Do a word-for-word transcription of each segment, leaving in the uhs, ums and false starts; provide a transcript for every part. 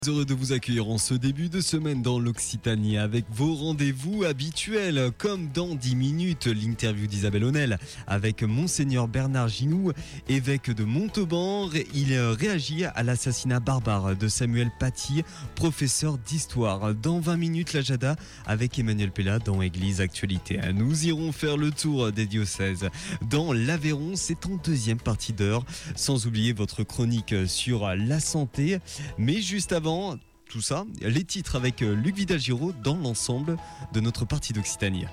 Heureux de vous accueillir en ce début de semaine dans l'Occitanie avec vos rendez-vous habituels. Comme dans dix minutes, l'interview d'Isabelle Honnel avec Monseigneur Bernard Ginoux, évêque de Montauban. Il réagit à l'assassinat barbare de Samuel Paty, professeur d'histoire. Dans vingt minutes, la Jada avec Emmanuel Pella dans Église Actualité. Nous irons faire le tour des diocèses. Dans l'Aveyron, c'est en deuxième partie d'heure. Sans oublier votre chronique sur la santé. Mais juste avant, tout ça, les titres avec Luc Vidal-Giraud dans l'ensemble de notre partie d'Occitanie.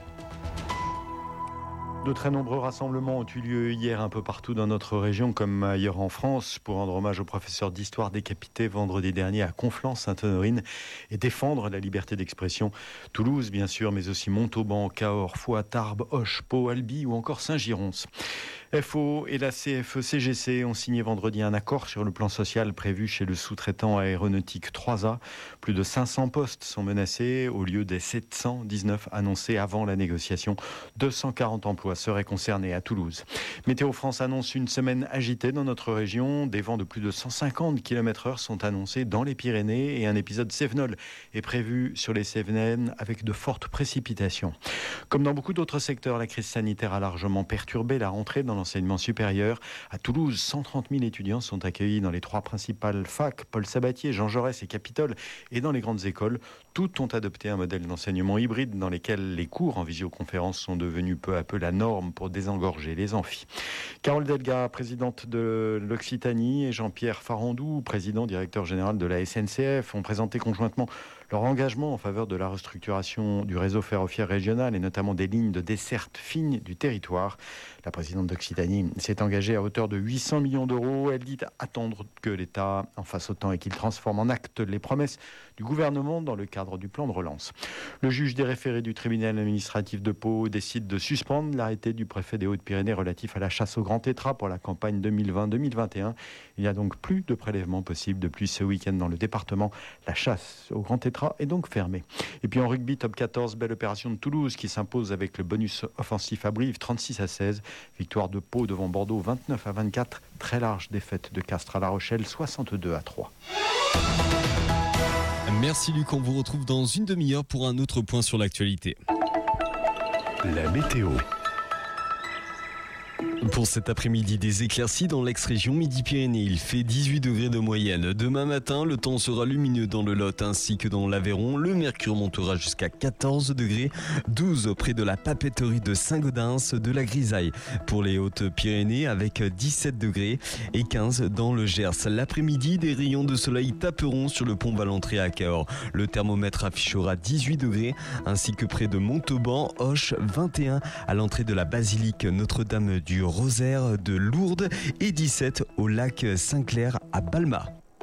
De très nombreux rassemblements ont eu lieu hier un peu partout dans notre région comme ailleurs en France pour rendre hommage au professeur d'histoire décapité vendredi dernier à Conflans-Sainte-Honorine et défendre la liberté d'expression. Toulouse bien sûr, mais aussi Montauban, Cahors, Foix, Tarbes, Auch, Pau, Albi ou encore Saint-Girons. F O et la C F E C G C ont signé vendredi un accord sur le plan social prévu chez le sous-traitant aéronautique trois A. Plus de cinq cents postes sont menacés au lieu des sept cent dix-neuf annoncés avant la négociation. deux cent quarante emplois seraient concernés à Toulouse. Météo France annonce une semaine agitée dans notre région. Des vents de plus de cent cinquante kilomètres heure sont annoncés dans les Pyrénées et un épisode Cévenol est prévu sur les Cévennes avec de fortes précipitations. Comme dans beaucoup d'autres secteurs, la crise sanitaire a largement perturbé la rentrée dans l'enseignement supérieur. À Toulouse, cent trente mille étudiants sont accueillis dans les trois principales facs, Paul Sabatier, Jean Jaurès et Capitole, et dans les grandes écoles. Toutes ont adopté un modèle d'enseignement hybride dans lequel les cours en visioconférence sont devenus peu à peu la norme pour désengorger les amphis. Carole Delga, présidente de l'Occitanie, et Jean-Pierre Farandou, président directeur général de la S N C F, ont présenté conjointement leur engagement en faveur de la restructuration du réseau ferroviaire régional et notamment des lignes de desserte fine du territoire. La présidente d'Occitanie s'est engagée à hauteur de huit cents millions d'euros. Elle dit attendre que l'État en fasse autant et qu'il transforme en actes les promesses du gouvernement dans le cadre du plan de relance. Le juge des référés du tribunal administratif de Pau décide de suspendre l'arrêté du préfet des Hautes-Pyrénées relatif à la chasse au grand tétras pour la campagne deux mille vingt deux mille vingt et un. Il n'y a donc plus de prélèvements possibles depuis ce week-end dans le département. La chasse au grand tétras est donc fermée. Et puis en rugby, top quatorze, belle opération de Toulouse qui s'impose avec le bonus offensif à Brive, trente-six à seize. Victoire de Pau devant Bordeaux, vingt-neuf à vingt-quatre. Très large défaite de Castres à La Rochelle, soixante-deux à trois. Merci Luc, on vous retrouve dans une demi-heure pour un autre point sur l'actualité. La météo. Pour cet après-midi, des éclaircies dans l'ex-région Midi-Pyrénées. Il fait dix-huit degrés de moyenne. Demain matin, le temps sera lumineux dans le Lot ainsi que dans l'Aveyron. Le mercure montera jusqu'à quatorze degrés, douze près de la papeterie de Saint-Gaudens, de la grisaille pour les Hautes-Pyrénées avec dix-sept degrés et quinze dans le Gers. L'après-midi, des rayons de soleil taperont sur le pont Valentré à Cahors. Le thermomètre affichera dix-huit degrés ainsi que près de Montauban, Auch, vingt et un à l'entrée de la basilique Notre-Dame du Rosaire de Lourdes et dix-sept au lac Saint-Clair à Balma.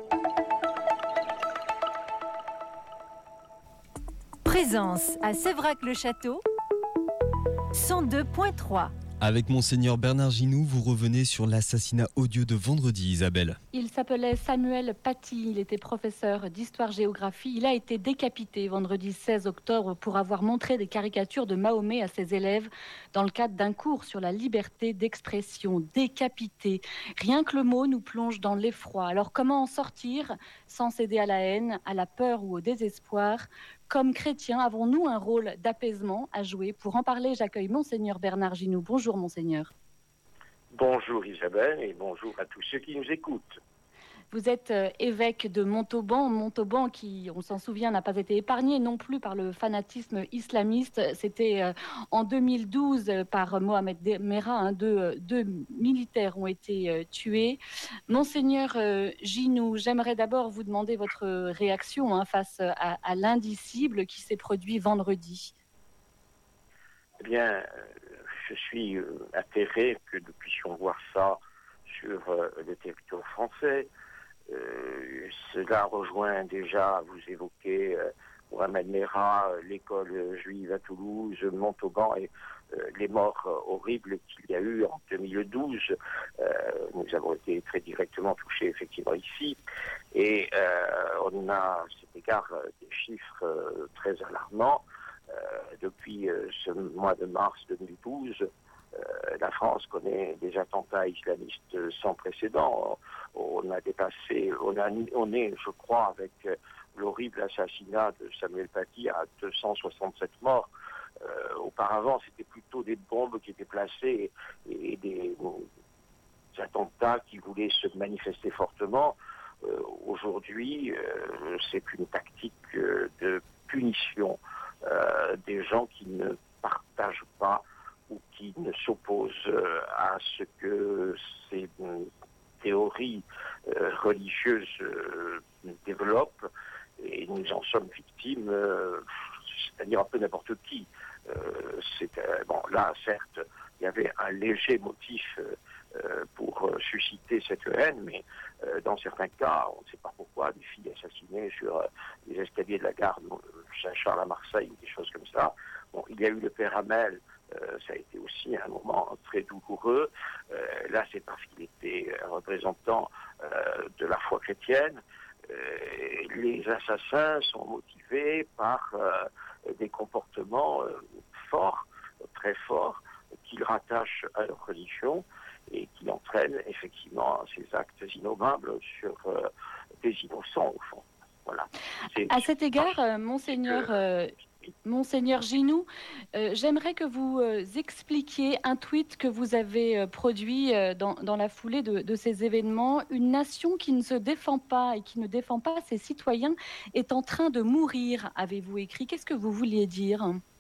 Présence à Séverac-le-Château, cent deux virgule trois. Avec Monseigneur Bernard Ginoux, vous revenez sur l'assassinat odieux de vendredi, Isabelle. Il s'appelait Samuel Paty, il était professeur d'histoire-géographie. Il a été décapité vendredi seize octobre pour avoir montré des caricatures de Mahomet à ses élèves dans le cadre d'un cours sur la liberté d'expression. Décapité. Rien que le mot nous plonge dans l'effroi. Alors comment en sortir sans céder à la haine, à la peur ou au désespoir ? Comme chrétiens, avons-nous un rôle d'apaisement à jouer ? Pour en parler, j'accueille Monseigneur Bernard Ginoux. Bonjour Monseigneur. Bonjour Isabelle et bonjour à tous ceux qui nous écoutent. Vous êtes euh, évêque de Montauban, Montauban qui, on s'en souvient, n'a pas été épargné non plus par le fanatisme islamiste. C'était euh, en deux mille douze euh, par Mohamed Merah, hein, deux, euh, deux militaires ont été euh, tués. Monseigneur euh, Ginoux, j'aimerais d'abord vous demander votre réaction hein, face à, à l'indicible qui s'est produit vendredi. Eh bien, euh, je suis euh, atterré que nous puissions voir ça sur euh, le territoire français. Euh, cela rejoint déjà, vous évoquez euh, Mohamed Merah, euh, l'école juive à Toulouse, Montauban et euh, les morts euh, horribles qu'il y a eu en deux mille douze. Euh, nous avons été très directement touchés effectivement ici et euh, on a à cet égard euh, des chiffres euh, très alarmants. Euh, depuis euh, ce mois de mars deux mille douze, Euh, la France connaît des attentats islamistes sans précédent. On a dépassé, on, a, on est, je crois, avec l'horrible assassinat de Samuel Paty à deux cent soixante-sept morts. Euh, auparavant, c'était plutôt des bombes qui étaient placées et, et des, des attentats qui voulaient se manifester fortement. Euh, aujourd'hui, euh, c'est une tactique euh, de punition euh, des gens qui ne partagent pas ou qui ne s'opposent euh, à ce que ces euh, théories euh, religieuses euh, développent, et nous en sommes victimes, euh, c'est-à-dire un peu n'importe qui. Euh, c'est, euh, bon, là, certes, il y avait un léger motif euh, pour euh, susciter cette haine, mais euh, dans certains cas, on ne sait pas pourquoi, des filles assassinées sur euh, les escaliers de la gare de Saint-Charles à Marseille, ou des choses comme ça. Bon, il y a eu le père Hamel, euh, ça a été aussi un moment très douloureux. Euh, là, c'est parce qu'il était représentant euh, de la foi chrétienne. Euh, les assassins sont motivés par euh, des comportements euh, forts, très forts, qu'ils rattachent à leur religion et qui entraînent effectivement ces actes innommables sur euh, des innocents au fond. Voilà. C'est, à cet égard, euh, Monseigneur, euh, Monseigneur Ginoux, euh, j'aimerais que vous euh, expliquiez un tweet que vous avez euh, produit euh, dans, dans la foulée de, de ces événements. Une nation qui ne se défend pas et qui ne défend pas ses citoyens est en train de mourir, avez-vous écrit. Qu'est-ce que vous vouliez dire?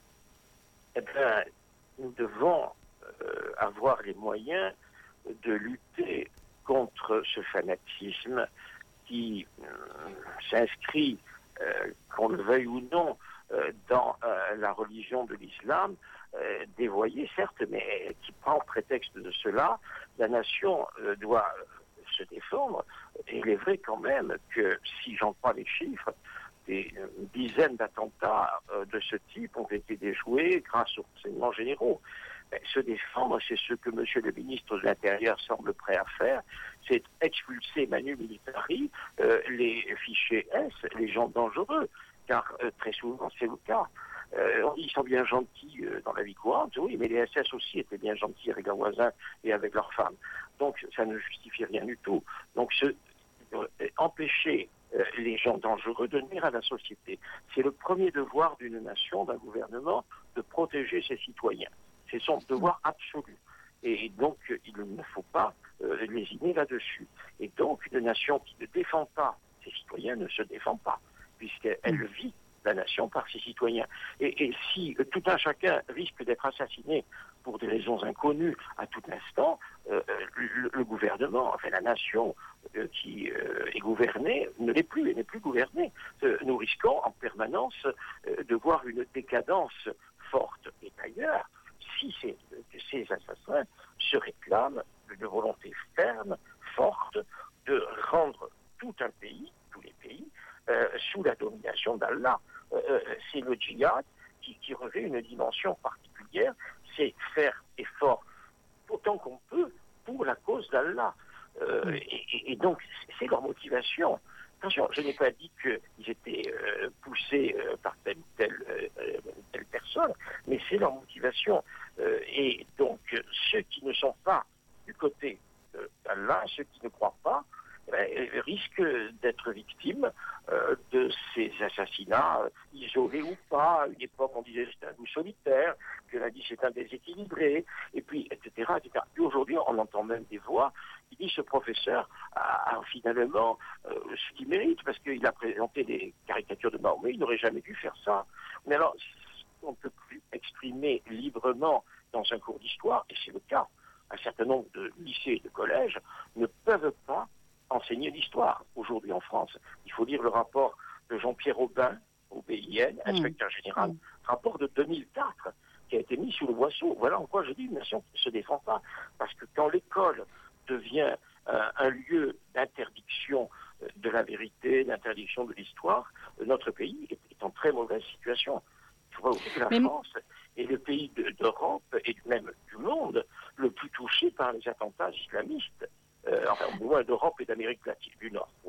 Eh bien, nous devons euh, avoir les moyens de lutter contre ce fanatisme qui euh, s'inscrit, euh, qu'on le veuille ou non, euh, dans euh, la religion de l'islam, euh, dévoyée certes, mais qui prend prétexte de cela. La nation euh, doit se défendre. Et il est vrai quand même que, si j'en crois les chiffres, des dizaines d'attentats euh, de ce type ont été déjoués grâce aux renseignements généraux. Mais se défendre, c'est ce que M. le ministre de l'Intérieur semble prêt à faire, c'est expulser manu militari euh, les fichiers S, les gens dangereux, car euh, très souvent c'est le cas. Euh, on dit qu'ils sont bien gentils euh, dans la vie courante, oui, mais les S S aussi étaient bien gentils avec leurs voisins et avec leurs femmes. Donc ça ne justifie rien du tout. Donc ce, euh, empêcher euh, les gens dangereux de nuire à la société, c'est le premier devoir d'une nation, d'un gouvernement, de protéger ses citoyens. C'est son devoir absolu. Et donc, il ne faut pas euh, lésiner là-dessus. Et donc, une nation qui ne défend pas ses citoyens ne se défend pas, puisqu'elle vit la nation par ses citoyens. Et, et si euh, tout un chacun risque d'être assassiné pour des raisons inconnues à tout instant, euh, le, le gouvernement, enfin la nation euh, qui euh, est gouvernée, ne l'est plus, et n'est plus gouvernée. Euh, nous risquons en permanence euh, de voir une décadence forte. Et d'ailleurs, si ces, ces assassins se réclament d'une volonté ferme, forte, de rendre tout un pays, tous les pays, euh, sous la domination d'Allah. Euh, c'est le djihad qui, qui revêt une dimension particulière, c'est faire effort autant qu'on peut pour la cause d'Allah. Euh, et, et donc, c'est leur motivation. Attention, je n'ai pas dit qu'ils étaient euh, poussés euh, par telle ou telle, euh, telle personne, mais c'est leur motivation. Euh, et donc, ceux qui ne sont pas du côté euh, d'Allah, ceux qui ne croient pas, eh, risquent d'être victimes euh, de ces assassinats, euh, isolés ou pas. À une époque, on disait c'est un loup solitaire, puis on a dit c'est un déséquilibré, et puis, et cetera, et cetera. Et aujourd'hui, on entend même des voix qui disent ce professeur a, a finalement euh, ce qu'il mérite, parce qu'il a présenté des caricatures de Mahomet, il n'aurait jamais dû faire ça. Mais alors, on ne peut plus exprimer librement dans un cours d'histoire, et c'est le cas. Un certain nombre de lycées et de collèges ne peuvent pas enseigner l'histoire aujourd'hui en France. Il faut lire le rapport de Jean-Pierre Aubin, au B I N, inspecteur général, mmh. rapport de deux mille quatre, qui a été mis sous le boisseau. Voilà en quoi je dis une nation qui ne se défend pas. Parce que quand l'école devient euh, un lieu d'interdiction euh, de la vérité, d'interdiction de l'histoire, euh, notre pays est, est en très mauvaise situation. Il faut pas oublier que la Mais... France est le pays de, d'Europe et même du monde le plus touché par les attentats islamistes. Euh, enfin, au moins d'Europe et d'Amérique latine, du Nord, voilà.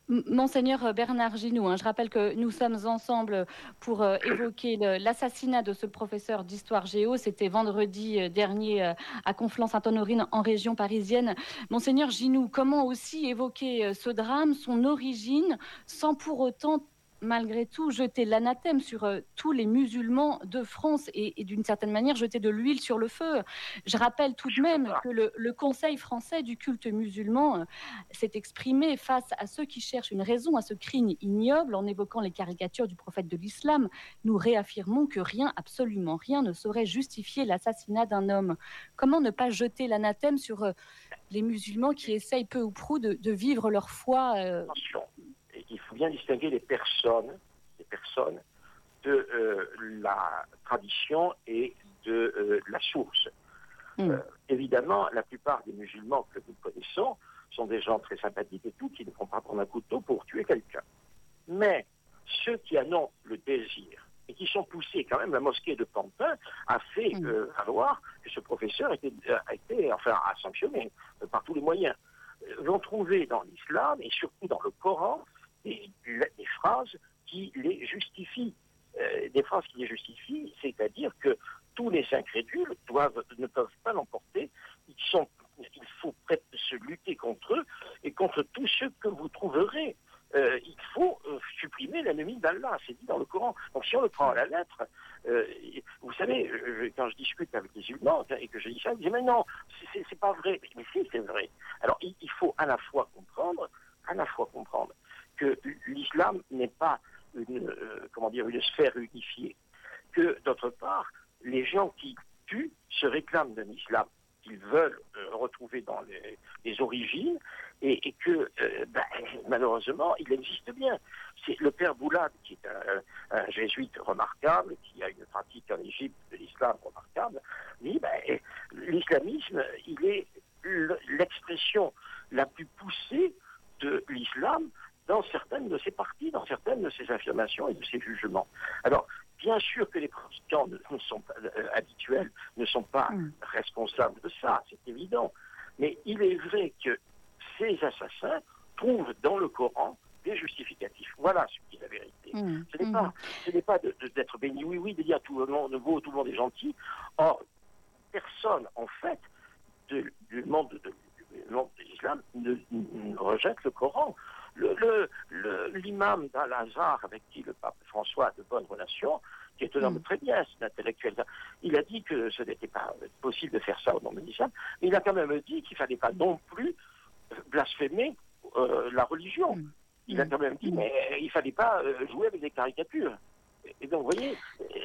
Monseigneur Bernard Ginoux, hein, je rappelle que nous sommes ensemble pour euh, évoquer le, l'assassinat de ce professeur d'histoire géo. C'était vendredi euh, dernier euh, à Conflans-Sainte-Honorine en région parisienne. Monseigneur Ginoux, comment aussi évoquer euh, ce drame, son origine, sans pour autant malgré tout jeter l'anathème sur euh, tous les musulmans de France et, et d'une certaine manière jeter de l'huile sur le feu. Je rappelle tout de même que le, le Conseil français du culte musulman euh, s'est exprimé face à ceux qui cherchent une raison à ce crime ignoble en évoquant les caricatures du prophète de l'islam. Nous réaffirmons que rien, absolument rien, ne saurait justifier l'assassinat d'un homme. Comment ne pas jeter l'anathème sur euh, les musulmans qui essayent peu ou prou de, de vivre leur foi euh... Attention. Il faut bien distinguer les personnes, les personnes de euh, la tradition et de euh, la source. Mmh. Euh, évidemment, la plupart des musulmans que nous connaissons sont des gens très sympathiques et tout, qui ne vont pas prendre un couteau pour tuer quelqu'un. Mais ceux qui en ont le désir et qui sont poussés, quand même, la mosquée de Pantin a fait mmh. euh, valoir que ce professeur était, a été, enfin, a sanctionné euh, par tous les moyens. Euh, vont trouver dans l'islam et surtout dans le Coran Des, des phrases qui les justifient. Euh, des phrases qui les justifient, c'est-à-dire que tous les incrédules doivent, ne peuvent pas l'emporter. Ils sont, il faut se lutter contre eux et contre tous ceux que vous trouverez. Euh, il faut euh, supprimer l'ennemi d'Allah, c'est dit dans le Coran. Donc si on le prend à la lettre, euh, vous savez, je, quand je discute avec les musulmans et que je dis ça, ils disent mais non, c'est, c'est pas vrai. Mais si, c'est vrai. Alors il, il faut à la fois comprendre, à la fois comprendre que l'islam n'est pas une, euh, comment dire, une sphère unifiée, que d'autre part, les gens qui tuent se réclament d'un islam qu'ils veulent euh, retrouver dans les, les origines, et, et que, euh, ben, malheureusement, il existe bien. C'est le père Boulad, qui est un, un jésuite remarquable, qui a une pratique en Égypte de l'islam remarquable, dit, ben, l'islamisme, il est l'expression la plus poussée de l'islam dans certaines de ses parties, dans certaines de ses affirmations et de ses jugements. Alors, bien sûr que les pratiquants ne sont pas, euh, habituels ne sont pas mmh. responsables de ça, c'est évident. Mais il est vrai que ces assassins trouvent dans le Coran des justificatifs. Voilà ce qui est la vérité. Mmh. Ce n'est mmh. pas, ce n'est pas de, de, d'être béni, oui, oui, de dire tout le monde est beau, tout le monde est gentil. Or, personne, en fait, de, du monde de, du monde de l'islam ne, ne rejette le Coran. Le, le, le, l'imam d'Al-Azhar, avec qui le pape François a de bonnes relations, qui est un homme mmh. très bien, c'est un intellectuel, il a dit que ce n'était pas possible de faire ça au nom de l'islam, mais il a quand même dit qu'il ne fallait pas non plus blasphémer euh, la religion. Mmh. Il a quand même dit, mais il ne fallait pas euh, jouer avec des caricatures. Et donc, vous voyez,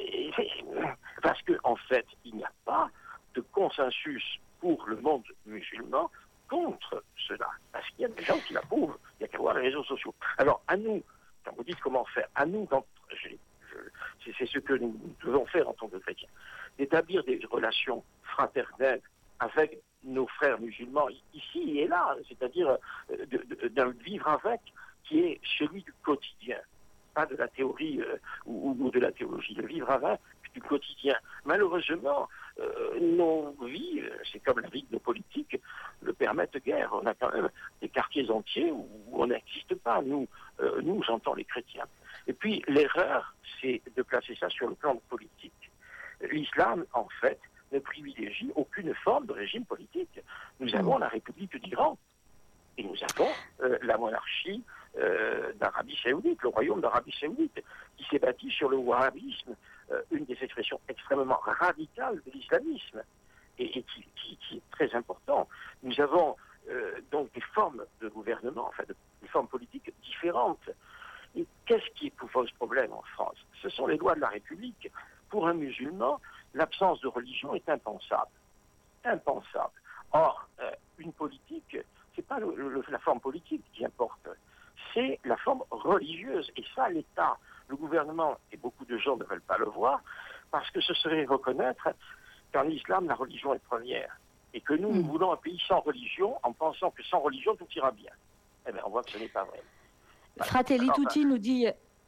parce qu'en en fait, il n'y a pas de consensus pour le monde musulman contre cela, parce qu'il y a des gens qui l'approuvent, il n'y a qu'à voir les réseaux sociaux. Alors, à nous, quand vous dites comment faire, à nous, dans, je, je, c'est, c'est ce que nous devons faire en tant que chrétiens, d'établir des relations fraternelles avec nos frères musulmans, ici et là, c'est-à-dire de, de, d'un vivre avec qui est celui du quotidien, pas de la théorie euh, ou, ou de la théologie, le vivre avec du quotidien. Malheureusement, euh, nos vies, euh, c'est comme la vie de nos politiques, le permettent guère. On a quand même des quartiers entiers où, où on n'existe pas, nous, euh, nous, j'entends les chrétiens. Et puis, l'erreur, c'est de placer ça sur le plan politique. L'islam, en fait, ne privilégie aucune forme de régime politique. Nous avons la République d'Iran et nous avons euh, la monarchie euh, d'Arabie Saoudite, le royaume d'Arabie Saoudite, qui s'est bâti sur le wahhabisme, euh, une des expressions extrêmement radicales de l'islamisme, et, et qui, qui, qui est très important. Nous avons euh, donc des formes de gouvernement, enfin de, des formes politiques différentes. Et qu'est-ce qui pose problème en France? Ce sont les lois de la République. Pour un musulman, l'absence de religion est impensable. Impensable. Or, euh, une politique, c'est pas le, le, la forme politique qui importe, c'est la forme religieuse. Et ça, l'État, le gouvernement, et beaucoup de gens ne veulent pas le voir, parce que ce serait reconnaître qu'en islam, la religion est première. Et que nous, mmh. nous voulons un pays sans religion, en pensant que sans religion, tout ira bien. Eh bien, on voit que ce n'est pas vrai. Voilà. Fratelli Tutti nous dit...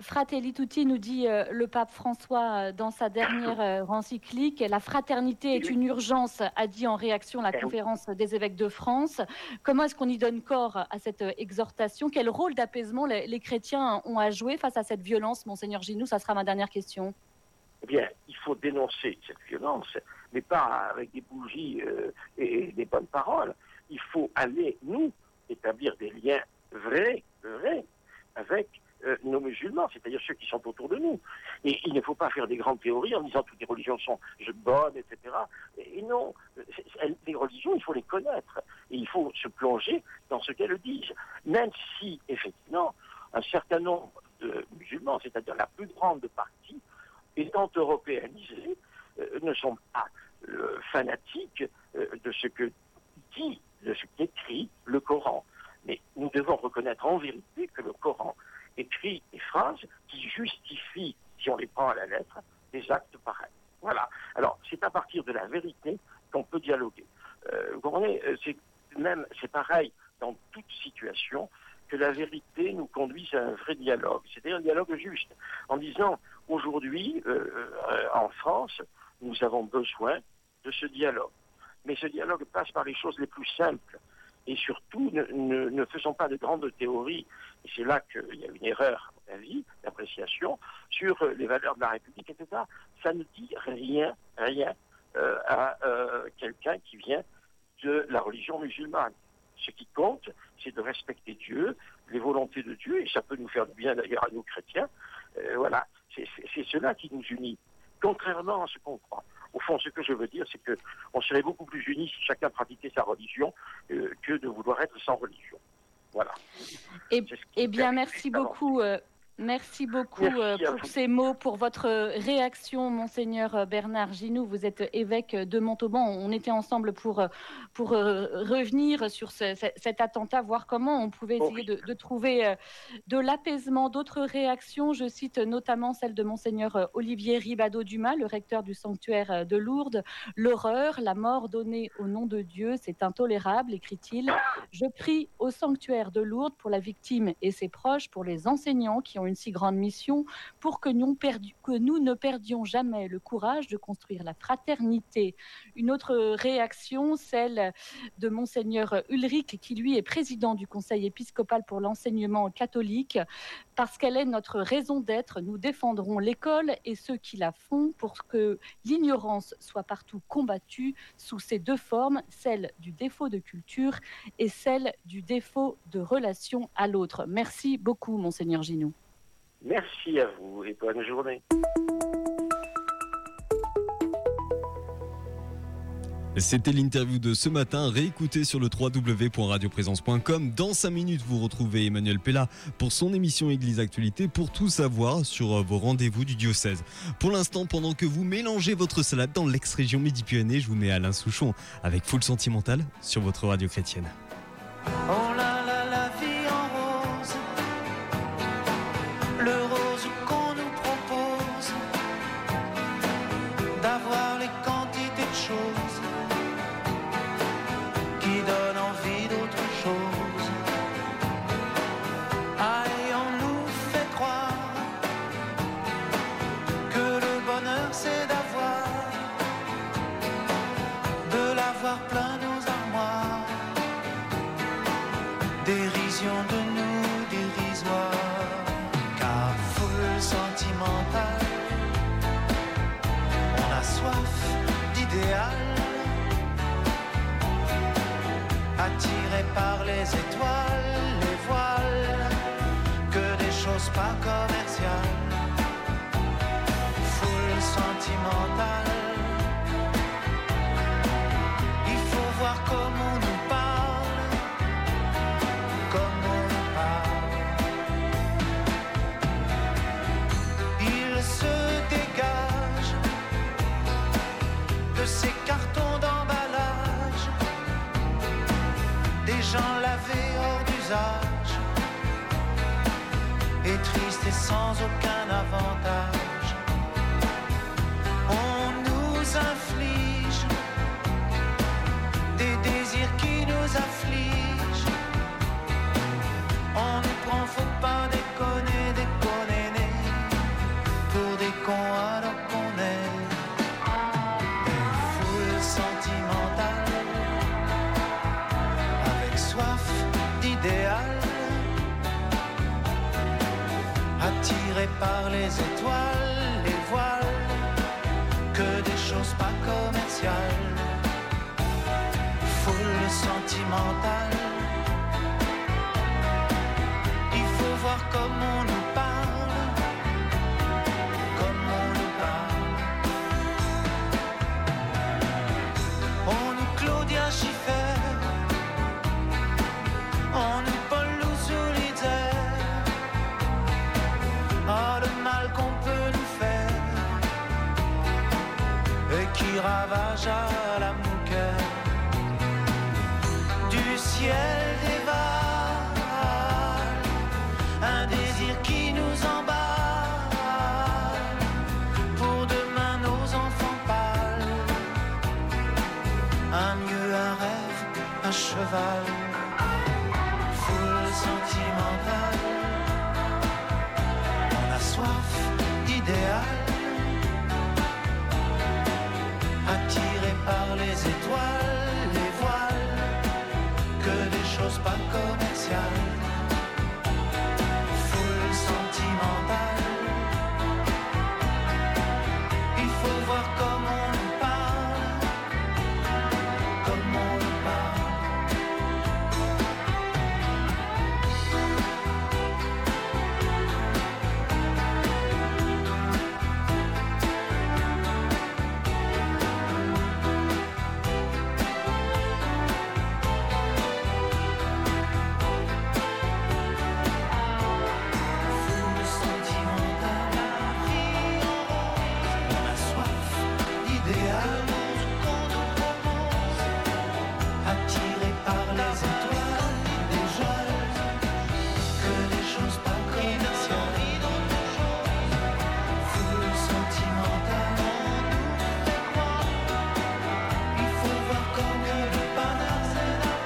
Fratelli Tutti, nous dit euh, le pape François euh, dans sa dernière euh, encyclique. La fraternité est une urgence, a dit en réaction la conférence des évêques de France. Comment est-ce qu'on y donne corps à cette euh, exhortation? Quel rôle d'apaisement les, les chrétiens ont à jouer face à cette violence, Monseigneur Ginoux? Ça sera ma dernière question. Eh bien, il faut dénoncer cette violence, mais pas avec des bougies euh, et des bonnes paroles. Il faut aller, nous, établir des liens vrais, vrais, avec euh, nos musulmans, c'est-à-dire ceux qui sont autour de nous. Et il ne faut pas faire des grandes théories en disant que toutes les religions sont bonnes, et cetera. Et, et non, c'est, c'est, les religions, il faut les connaître. Et il faut se plonger dans ce qu'elles disent. Même si, effectivement, un certain nombre de musulmans, c'est-à-dire la plus grande partie, étant européanisés, euh, ne sont pas euh, fanatiques euh, de ce que dit, de ce qu'écrit le Coran. Mais nous devons reconnaître en vérité que le Coran écrit des phrases qui justifient, si on les prend à la lettre, des actes pareils. Voilà. Alors, c'est à partir de la vérité qu'on peut dialoguer. Euh, vous comprenez, c'est même, c'est pareil dans toute situation, que la vérité nous conduise à un vrai dialogue, c'est-à-dire un dialogue juste, en disant, aujourd'hui, euh, euh, en France, nous avons besoin de ce dialogue. Mais ce dialogue passe par les choses les plus simples. Et surtout, ne, ne, ne faisons pas de grandes théories. Et c'est là qu'il y a une erreur, à mon avis, d'appréciation, sur les valeurs de la République, et cetera. Ça ne dit rien, rien euh, à euh, quelqu'un qui vient de la religion musulmane. Ce qui compte, c'est de respecter Dieu, les volontés de Dieu, et ça peut nous faire du bien d'ailleurs à nous chrétiens. Euh, voilà, c'est, c'est, c'est cela qui nous unit, contrairement à ce qu'on croit. Au fond, ce que je veux dire, c'est qu'on serait beaucoup plus unis si chacun pratiquait sa religion euh, que de vouloir être sans religion. Voilà. Et, eh bien, merci beaucoup. Euh... Merci beaucoup Merci pour ces mots, pour votre réaction, Monseigneur Bernard Ginoux. Vous êtes évêque de Montauban. On était ensemble pour, pour revenir sur ce, cet attentat, voir comment on pouvait essayer de, de trouver de l'apaisement. D'autres réactions, je cite notamment celle de Monseigneur Olivier Ribado-Dumas, le recteur du sanctuaire de Lourdes. L'horreur, la mort donnée au nom de Dieu, c'est intolérable, écrit-il. Je prie au sanctuaire de Lourdes pour la victime et ses proches, pour les enseignants qui ont une si grande mission, pour que nous, perdu, que nous ne perdions jamais le courage de construire la fraternité. Une autre réaction, celle de Monseigneur Ulrich, qui lui est président du Conseil épiscopal pour l'enseignement catholique. Parce qu'elle est notre raison d'être, nous défendrons l'école et ceux qui la font pour que l'ignorance soit partout combattue sous ces deux formes, celle du défaut de culture et celle du défaut de relation à l'autre. Merci beaucoup, Monseigneur Ginoux. Merci à vous et bonne journée. C'était l'interview de ce matin, réécoutez sur le w w w point radio présence point com. Dans cinq minutes, vous retrouvez Emmanuel Pella pour son émission Église Actualité pour tout savoir sur vos rendez-vous du diocèse. Pour l'instant, pendant que vous mélangez votre salade dans l'ex-région Midi-Pyrénées, je vous mets Alain Souchon avec Full Sentimental sur votre radio chrétienne. Oh là là, la vie en rose, le rose qu'on nous propose, d'avoir les quantités de choses qui donnent envie d'autre chose. Ah, et on nous fait croire que le bonheur c'est d'avoir, de l'avoir plein nos armoires. Dérision de nous, dérisoire, car foule sentimentale, on a soif d'idéal, attiré par les étoiles, les voiles, que des choses pas commerciales. Foule sentimentale, il faut voir comment on nous parle, comme on nous parle. Il se dégage de ces cartons d'emballage, des gens lavés hors d'usage, et tristes et sans aucun avantage. On nous inflige des désirs qui nous affligent. On nous prend, faut pas déconner, déconner, né. par les étoiles, les voiles, que des choses pas commerciales, foule sentimentale. Il faut voir comment on nous parle, comme on nous parle. On nous Claudia Schiffer, on nous Paul Solitaire. Ah, le mal qu'on peut nous faire et qui ravage à la mouquette du ciel dévale un désir qui nous emballe pour demain nos enfants pâles, un mieux, un rêve, un cheval, foule sentimentale. On a soif d'idéal, attiré par les étoiles, les voiles, que des choses pas commerciales, foule sentimentale. Il faut voir comment on nous parle, comment on nous parle. Foule sentimentale, on a soif d'idéal, attiré par les étoiles, des voiles, que des choses pas commerciales, foule sentimentale. Il faut voir comme on nous parle,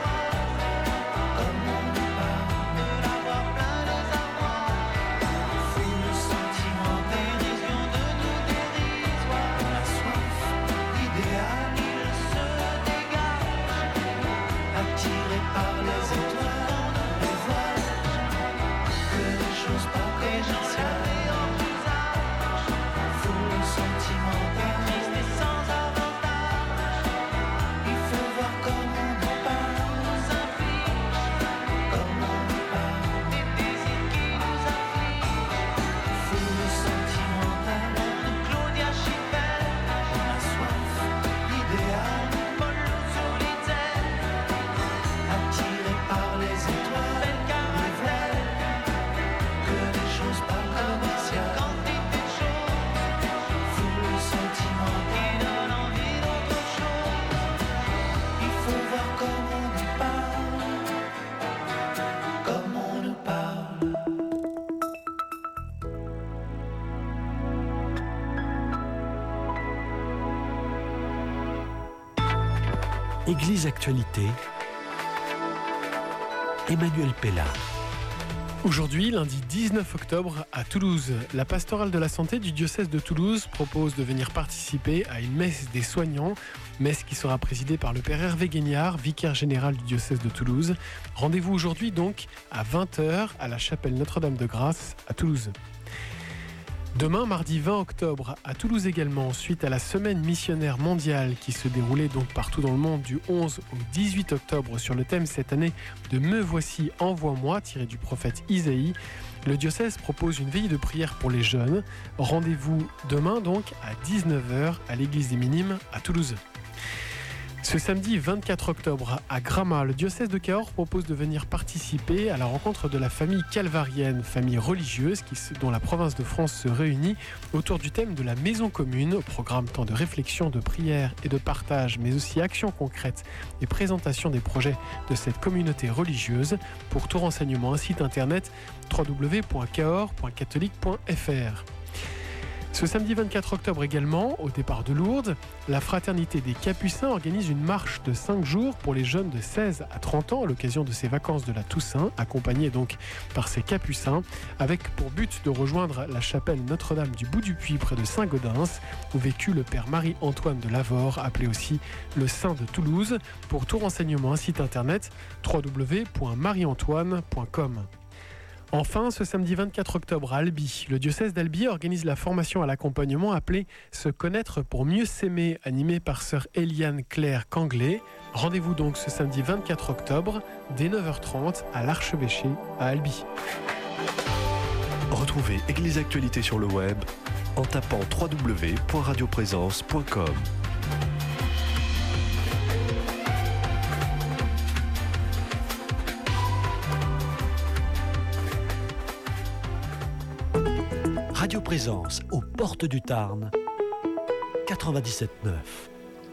comme on nous parle, d'avoir plein de savoir, foule sentimentale, dérision de tout dérisoire. On a soif d'idéal, il se dégage, attiré par les étoiles, les voiles, que des choses pas commerciales, foule sentimentale, triste et sans avantage. Il faut voir comment on nous parle, nous inflige, comment on nous parle, des désirs qui nous affligent, foule sentimentale. Claudia Schiffer, on a soif d'idéal, Paul Solitaire, attiré par les étoiles, bel caractère, que des choses pas commerciales, quantité de choses, foule sentimentale, qui donne envie d'autre chose. Il faut voir comment on nous parle, comme on nous parle. Église Actualité, Emmanuel Pellard. Aujourd'hui, lundi dix-neuf octobre, à Toulouse, la pastorale de la santé du diocèse de Toulouse propose de venir participer à une messe des soignants, messe qui sera présidée par le père Hervé Guignard, vicaire général du diocèse de Toulouse. Rendez-vous aujourd'hui donc à vingt heures à la chapelle Notre-Dame-de-Grâce à Toulouse. Demain, mardi vingt octobre, à Toulouse également, suite à la semaine missionnaire mondiale qui se déroulait donc partout dans le monde du onze au dix-huit octobre sur le thème cette année de « Me voici, envoie-moi » tiré du prophète Isaïe, le diocèse propose une veillée de prière pour les jeunes. Rendez-vous demain donc à dix-neuf heures à l'église des Minimes à Toulouse. Ce samedi vingt-quatre octobre, à Gramat, le diocèse de Cahors propose de venir participer à la rencontre de la famille calvarienne, famille religieuse qui, dont la province de France se réunit autour du thème de la maison commune, au programme tant de réflexion, de prière et de partage, mais aussi actions concrètes et présentation des projets de cette communauté religieuse. Pour tout renseignement, un site internet w w w point cahors point catholique point f r. Ce samedi vingt-quatre octobre également, au départ de Lourdes, la Fraternité des Capucins organise une marche de cinq jours pour les jeunes de seize à trente ans à l'occasion de ces vacances de la Toussaint, accompagnés donc par ces Capucins, avec pour but de rejoindre la chapelle Notre-Dame du Bout du Puy près de Saint-Gaudens, où vécut le père Marie-Antoine de Lavore, appelé aussi le Saint de Toulouse. Pour tout renseignement, un site internet w w w point marie antoine point com. Enfin, ce samedi vingt-quatre octobre à Albi, le diocèse d'Albi organise la formation à l'accompagnement appelée « Se connaître pour mieux s'aimer » animée par sœur Eliane Claire Canglé. Rendez-vous donc ce samedi vingt-quatre octobre dès neuf heures trente à l'Archevêché à Albi. Retrouvez Église Actualité sur le web en tapant w w w point radio présence point com. Radio Présence aux portes du Tarn, quatre-vingt-dix-sept neuf.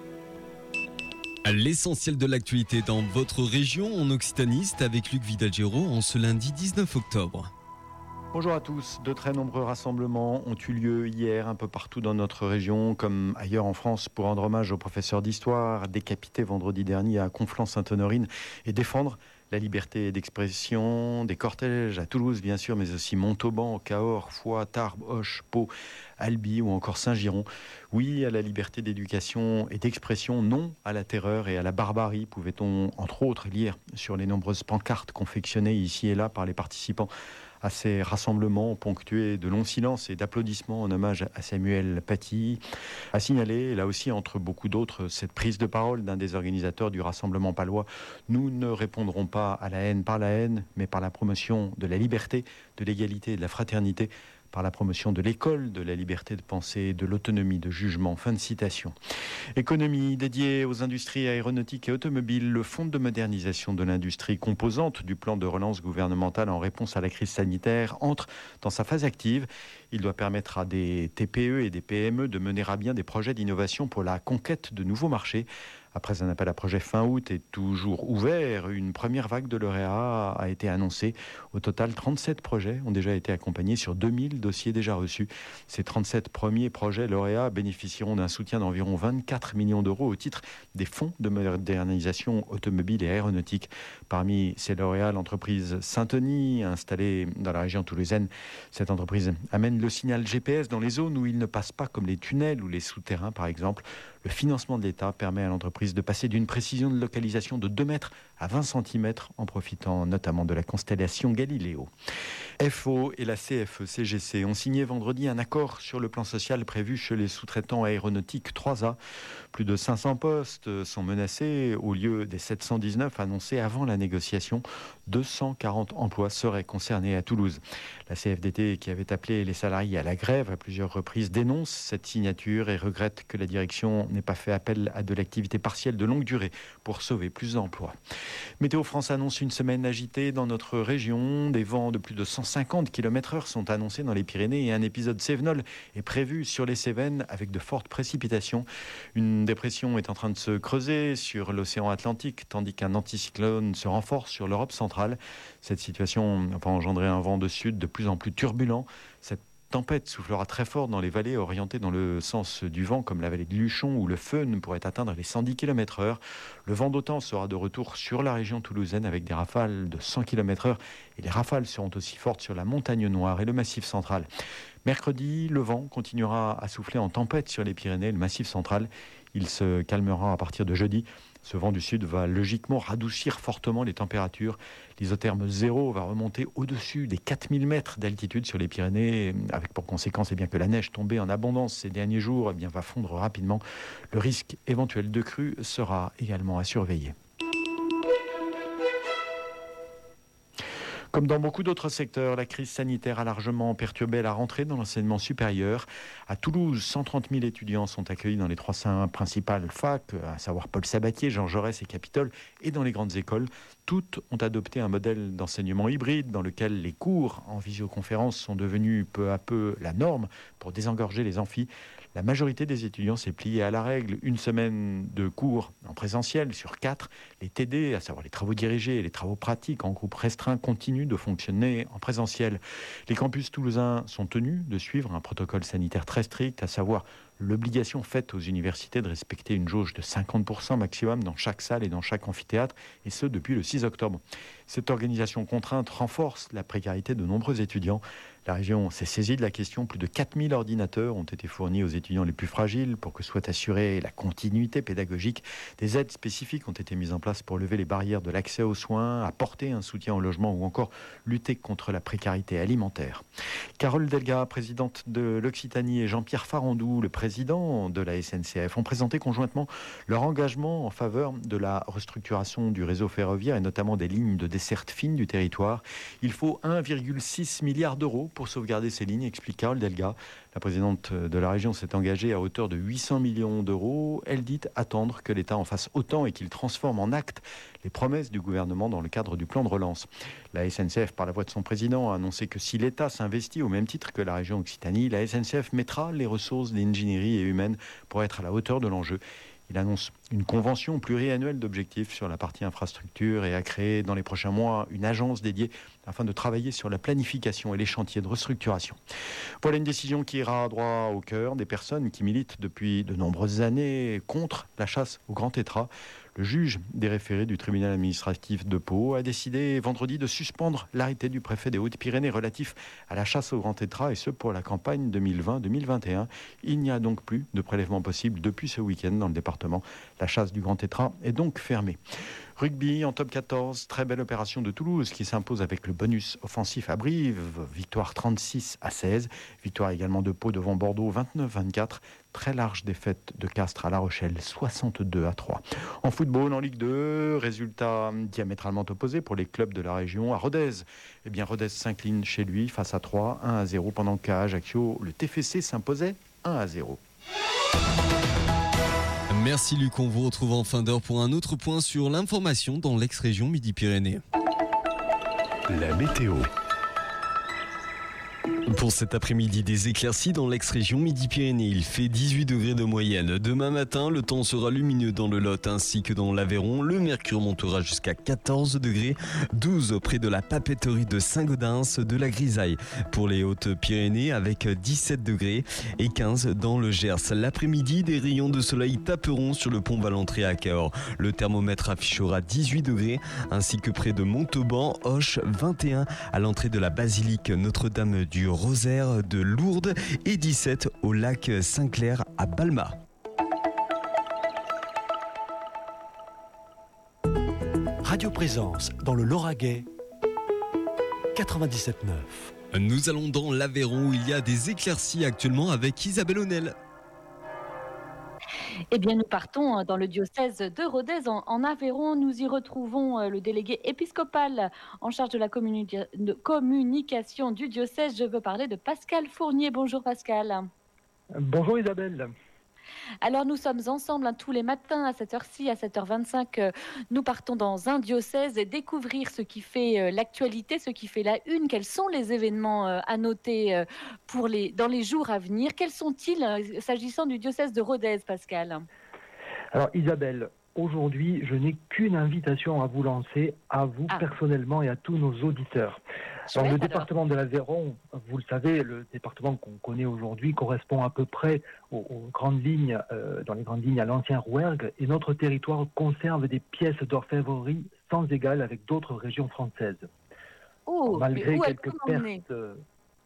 L'essentiel de l'actualité dans votre région en Occitanie, c'est avec Luc Vidalgero en ce lundi dix-neuf octobre. Bonjour à tous. De très nombreux rassemblements ont eu lieu hier un peu partout dans notre région, comme ailleurs en France, pour rendre hommage au professeur d'histoire décapité vendredi dernier à Conflans-Sainte-Honorine et défendre la liberté d'expression. Des cortèges à Toulouse, bien sûr, mais aussi Montauban, Cahors, Foix, Tarbes, Auch, Pau, Albi ou encore Saint-Giron. Oui à la liberté d'éducation et d'expression, non à la terreur et à la barbarie, pouvait-on entre autres lire sur les nombreuses pancartes confectionnées ici et là par les participants à ces rassemblements ponctués de longs silences et d'applaudissements en hommage à Samuel Paty. À signaler, là aussi, entre beaucoup d'autres, cette prise de parole d'un des organisateurs du Rassemblement palois. Nous ne répondrons pas à la haine par la haine, mais par la promotion de la liberté, de l'égalité et de la fraternité, par la promotion de l'école, de la liberté de penser, de l'autonomie de jugement. Fin de citation. Économie dédiée aux industries aéronautiques et automobiles, le fonds de modernisation de l'industrie, composante du plan de relance gouvernemental en réponse à la crise sanitaire, entre dans sa phase active. Il doit permettre à des T P E et des P M E de mener à bien des projets d'innovation pour la conquête de nouveaux marchés. Après un appel à projet fin août et toujours ouvert, une première vague de lauréats a été annoncée. Au total, trente-sept projets ont déjà été accompagnés sur deux mille dossiers déjà reçus. Ces trente-sept premiers projets lauréats bénéficieront d'un soutien d'environ vingt-quatre millions d'euros au titre des fonds de modernisation automobile et aéronautique. Parmi ces lauréats, l'entreprise Saint-Denis, installée dans la région toulousaine. Cette entreprise amène le signal G P S dans les zones où il ne passe pas, comme les tunnels ou les souterrains par exemple. Le financement de l'État permet à l'entreprise de passer d'une précision de localisation de deux mètres à vingt centimètres en profitant notamment de la constellation Galiléo. F O et la C F E C G C ont signé vendredi un accord sur le plan social prévu chez les sous-traitants aéronautiques trois A. Plus de cinq cents postes sont menacés au lieu des sept cent dix-neuf annoncés avant la négociation. deux cent quarante emplois seraient concernés à Toulouse. La C F D T, qui avait appelé les salariés à la grève à plusieurs reprises, dénonce cette signature et regrette que la direction n'ait pas fait appel à de l'activité partielle de longue durée pour sauver plus d'emplois. Météo France annonce une semaine agitée dans notre région. Des vents de plus de cent cinquante kilomètres heure sont annoncés dans les Pyrénées et un épisode Cévenol est prévu sur les Cévennes avec de fortes précipitations. Une dépression est en train de se creuser sur l'océan Atlantique tandis qu'un anticyclone se renforce sur l'Europe centrale. Cette situation va engendrer un vent de sud de plus en plus turbulent. Cette tempête soufflera très fort dans les vallées orientées dans le sens du vent, comme la vallée de Luchon, où le Feun pourrait atteindre les cent dix kilomètres heure. Le vent d'OTAN sera de retour sur la région toulousaine avec des rafales de cent kilomètres heure. Et les rafales seront aussi fortes sur la Montagne Noire et le Massif central. Mercredi, le vent continuera à souffler en tempête sur les Pyrénées et le Massif central. Il se calmera à partir de jeudi. Ce vent du sud va logiquement radoucir fortement les températures. L'isotherme zéro va remonter au-dessus des quatre mille mètres d'altitude sur les Pyrénées, avec pour conséquence eh bien, que la neige tombée en abondance ces derniers jours eh bien, va fondre rapidement. Le risque éventuel de crue sera également à surveiller. Comme dans beaucoup d'autres secteurs, la crise sanitaire a largement perturbé la rentrée dans l'enseignement supérieur. À Toulouse, cent trente mille étudiants sont accueillis dans les trois principales facs, à savoir Paul Sabatier, Jean Jaurès et Capitole, et dans les grandes écoles. Toutes ont adopté un modèle d'enseignement hybride dans lequel les cours en visioconférence sont devenus peu à peu la norme pour désengorger les amphis. La majorité des étudiants s'est pliée à la règle. Une semaine de cours en présentiel sur quatre. Les T D, à savoir les travaux dirigés et les travaux pratiques en groupe restreint, continuent de fonctionner en présentiel. Les campus toulousains sont tenus de suivre un protocole sanitaire très strict, à savoir l'obligation faite aux universités de respecter une jauge de cinquante pour cent maximum dans chaque salle et dans chaque amphithéâtre, et ce depuis le six octobre. Cette organisation contrainte renforce la précarité de nombreux étudiants. La région s'est saisie de la question. Plus de quatre mille ordinateurs ont été fournis aux étudiants les plus fragiles pour que soit assurée la continuité pédagogique. Des aides spécifiques ont été mises en place pour lever les barrières de l'accès aux soins, apporter un soutien au logement ou encore lutter contre la précarité alimentaire. Carole Delga, présidente de l'Occitanie, et Jean-Pierre Farandou, le président de la S N C F, ont présenté conjointement leur engagement en faveur de la restructuration du réseau ferroviaire et notamment des lignes de desserte fine du territoire. Il faut un virgule six milliard d'euros pour sauvegarder ces lignes, explique Carole Delga. La présidente de la région s'est engagée à hauteur de huit cents millions d'euros. Elle dit attendre que l'État en fasse autant et qu'il transforme en actes les promesses du gouvernement dans le cadre du plan de relance. La S N C F, par la voix de son président, a annoncé que si l'État s'investit au même titre que la région Occitanie, la S N C F mettra les ressources d'ingénierie et humaines pour être à la hauteur de l'enjeu. Il annonce une convention pluriannuelle d'objectifs sur la partie infrastructure et a créé dans les prochains mois une agence dédiée afin de travailler sur la planification et les chantiers de restructuration. Voilà une décision qui ira droit au cœur des personnes qui militent depuis de nombreuses années contre la chasse au grand tétras. Le juge des référés du tribunal administratif de Pau a décidé vendredi de suspendre l'arrêté du préfet des Hautes-Pyrénées relatif à la chasse au grand tétras, et ce pour la campagne deux mille vingt deux mille vingt et un. Il n'y a donc plus de prélèvement possible depuis ce week-end dans le département. La chasse du grand tétras est donc fermée. Rugby en top quatorze, très belle opération de Toulouse qui s'impose avec le bonus offensif à Brive, victoire trente-six à seize, victoire également de Pau devant Bordeaux vingt-neuf vingt-quatre, très large défaite de Castres à La Rochelle soixante-deux à trois. En football, en Ligue deux, résultat diamétralement opposé pour les clubs de la région. À Rodez, eh bien Rodez s'incline chez lui face à Troyes, un à zéro, pendant qu'à Ajaccio, le T F C s'imposait un à zéro. Merci Luc, on vous retrouve en fin d'heure pour un autre point sur l'information dans l'ex-région Midi-Pyrénées. La météo. Pour cet après-midi, des éclaircies dans l'ex-région Midi-Pyrénées. Il fait dix-huit degrés de moyenne. Demain matin, le temps sera lumineux dans le Lot ainsi que dans l'Aveyron. Le mercure montera jusqu'à quatorze degrés, douze près de la papeterie de Saint-Gaudens, de la grisaille pour les Hautes-Pyrénées avec dix-sept degrés et quinze dans le Gers. L'après-midi, des rayons de soleil taperont sur le pont Valentré à Cahors. Le thermomètre affichera dix-huit degrés ainsi que près de Montauban, Auch, vingt et un à l'entrée de la basilique Notre-Dame du Rosaire de Lourdes et dix-sept au lac Saint-Clair à Balma. Radio Présence dans le Lauragais, quatre-vingt-dix-sept neuf. Nous allons dans l'Aveyron où il y a des éclaircies actuellement avec Isabelle Honnel. Eh bien, nous partons dans le diocèse de Rodez, en, en Aveyron. Nous y retrouvons le délégué épiscopal en charge de la communi- de communication du diocèse. Je veux parler de Pascal Fournier. Bonjour Pascal. Bonjour Isabelle. Alors nous sommes ensemble hein, tous les matins à cette heure-ci, à sept heures vingt-cinq. Euh, nous partons dans un diocèse et découvrir ce qui fait euh, l'actualité, ce qui fait la une. Quels sont les événements euh, à noter euh, pour les, dans les jours à venir? Quels sont-ils euh, s'agissant du diocèse de Rodez, Pascal? Alors Isabelle, aujourd'hui, je n'ai qu'une invitation à vous lancer, à vous Ah. personnellement et à tous nos auditeurs. Chouette, Alors, le alors. département de l'Aveyron, vous le savez, le département qu'on connaît aujourd'hui correspond à peu près aux, aux grandes lignes, euh, dans les grandes lignes à l'ancien Rouergue, et notre territoire conserve des pièces d'orfèvrerie sans égale avec d'autres régions françaises. Oh, malgré mais où quelques êtes-vous pertes, emmené euh,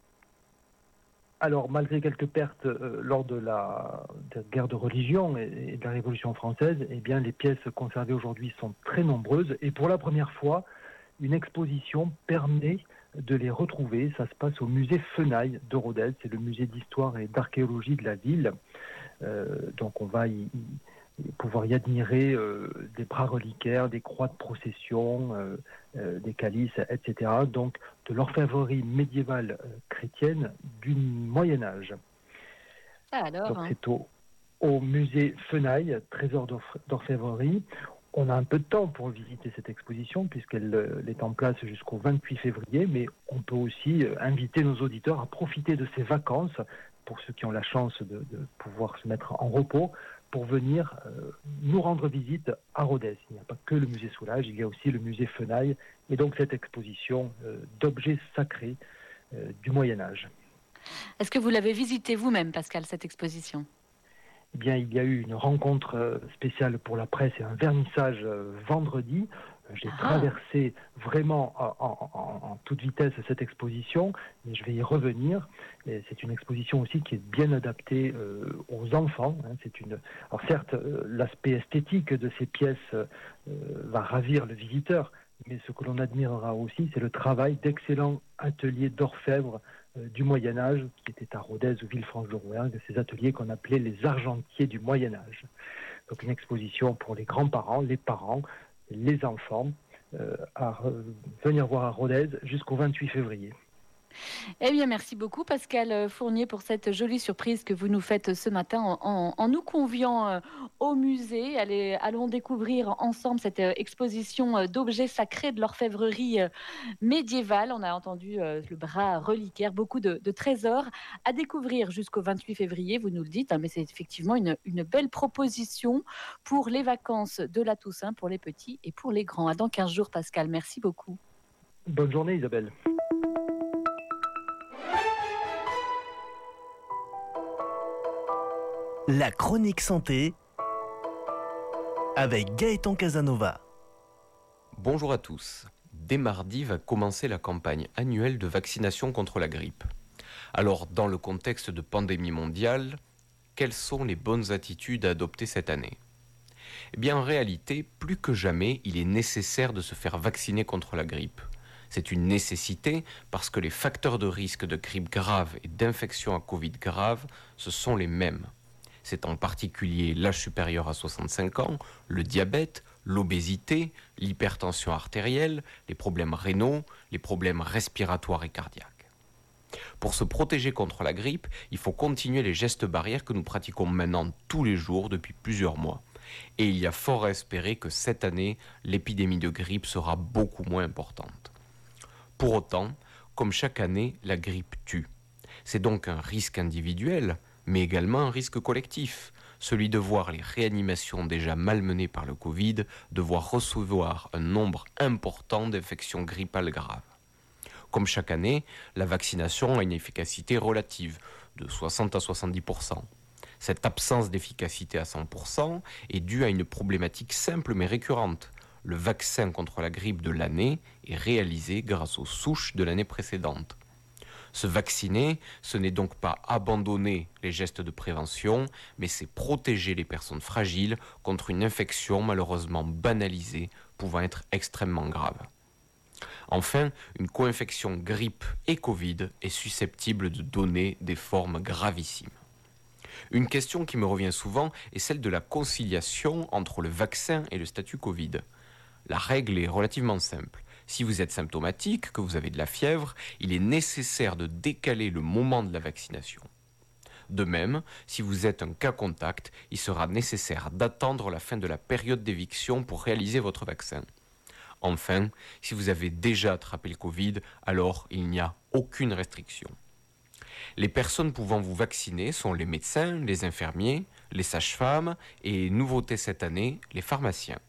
alors malgré quelques pertes euh, lors de la, de la guerre de religion et, et de la Révolution française, eh bien les pièces conservées aujourd'hui sont très nombreuses, et pour la première fois, une exposition permet de les retrouver. Ça se passe au musée Fenaille de Rodez, c'est le musée d'histoire et d'archéologie de la ville. Euh, donc on va y, y- pouvoir y admirer euh, des bras reliquaires, des croix de procession, euh, euh, des calices, et cetera. Donc de l'orfèvrerie médiévale euh, chrétienne du Moyen Âge. Ah, alors Donc hein. c'est au, au musée Fenaille, trésor d'orf- d'orfèvrerie. On a un peu de temps pour visiter cette exposition puisqu'elle euh, elle est en place jusqu'au vingt-huit février, mais on peut aussi euh, inviter nos auditeurs à profiter de ces vacances, pour ceux qui ont la chance de, de pouvoir se mettre en repos, pour venir euh, nous rendre visite à Rodez. Il n'y a pas que le musée Soulage, il y a aussi le musée Fenaille, et donc cette exposition euh, d'objets sacrés euh, du Moyen-Âge. Est-ce que vous l'avez visité vous-même, Pascal, cette exposition? Eh bien, il y a eu une rencontre euh, spéciale pour la presse et un vernissage euh, vendredi. J'ai Ah. traversé vraiment en, en- en- en toute vitesse cette exposition, et je vais y revenir. Et c'est une exposition aussi qui est bien adaptée euh, aux enfants. hein. C'est une... Alors certes, euh, l'aspect esthétique de ces pièces euh, va ravir le visiteur, mais ce que l'on admirera aussi, c'est le travail d'excellents ateliers d'orfèvres euh, du Moyen-Âge, qui étaient à Rodez ou Villefranche-de-Rouergue, ces ateliers qu'on appelait les argentiers du Moyen-Âge. Donc une exposition pour les grands-parents, les parents, les enfants, euh, à euh, venir voir à Rodez jusqu'au vingt-huit février. Eh bien, merci beaucoup Pascal Fournier pour cette jolie surprise que vous nous faites ce matin en, en- en nous conviant euh, au musée. Allez, allons découvrir ensemble cette euh, exposition euh, d'objets sacrés de l'orfèvrerie euh, médiévale. On a entendu euh, le bras reliquaire, beaucoup de, de trésors à découvrir jusqu'au vingt-huit février, vous nous le dites, hein, mais c'est effectivement une, une belle proposition pour les vacances de la Toussaint, pour les petits et pour les grands. À dans quinze jours Pascal, merci beaucoup. Bonne journée Isabelle. La chronique santé avec Gaëtan Casanova. Bonjour à tous. Dès mardi va commencer la campagne annuelle de vaccination contre la grippe. Alors, dans le contexte de pandémie mondiale, quelles sont les bonnes attitudes à adopter cette année ? Eh bien, en réalité, plus que jamais, il est nécessaire de se faire vacciner contre la grippe. C'est une nécessité parce que les facteurs de risque de grippe grave et d'infection à Covid grave, ce sont les mêmes. C'est en particulier l'âge supérieur à soixante-cinq ans, le diabète, l'obésité, l'hypertension artérielle, les problèmes rénaux, les problèmes respiratoires et cardiaques. Pour se protéger contre la grippe, il faut continuer les gestes barrières que nous pratiquons maintenant tous les jours depuis plusieurs mois. Et il y a fort à espérer que cette année, l'épidémie de grippe sera beaucoup moins importante. Pour autant, comme chaque année, la grippe tue. C'est donc un risque individuel, mais également un risque collectif, celui de voir les réanimations déjà malmenées par le Covid devoir recevoir un nombre important d'infections grippales graves. Comme chaque année, la vaccination a une efficacité relative de soixante à soixante-dix pour cent. Cette absence d'efficacité à cent pour cent est due à une problématique simple mais récurrente. Le vaccin contre la grippe de l'année est réalisé grâce aux souches de l'année précédente. Se vacciner, ce n'est donc pas abandonner les gestes de prévention, mais c'est protéger les personnes fragiles contre une infection malheureusement banalisée pouvant être extrêmement grave. Enfin, une co-infection grippe et Covid est susceptible de donner des formes gravissimes. Une question qui me revient souvent est celle de la conciliation entre le vaccin et le statut Covid. La règle est relativement simple. Si vous êtes symptomatique, que vous avez de la fièvre, il est nécessaire de décaler le moment de la vaccination. De même, si vous êtes un cas contact, il sera nécessaire d'attendre la fin de la période d'éviction pour réaliser votre vaccin. Enfin, si vous avez déjà attrapé le Covid, alors il n'y a aucune restriction. Les personnes pouvant vous vacciner sont les médecins, les infirmiers, les sages-femmes et, nouveauté cette année, les pharmaciens.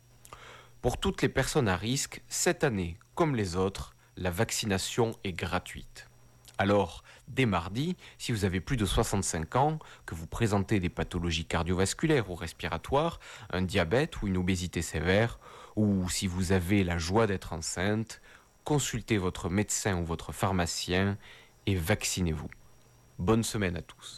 Pour toutes les personnes à risque, cette année, comme les autres, la vaccination est gratuite. Alors, dès mardi, si vous avez plus de soixante-cinq ans, que vous présentez des pathologies cardiovasculaires ou respiratoires, un diabète ou une obésité sévère, ou si vous avez la joie d'être enceinte, consultez votre médecin ou votre pharmacien et vaccinez-vous. Bonne semaine à tous.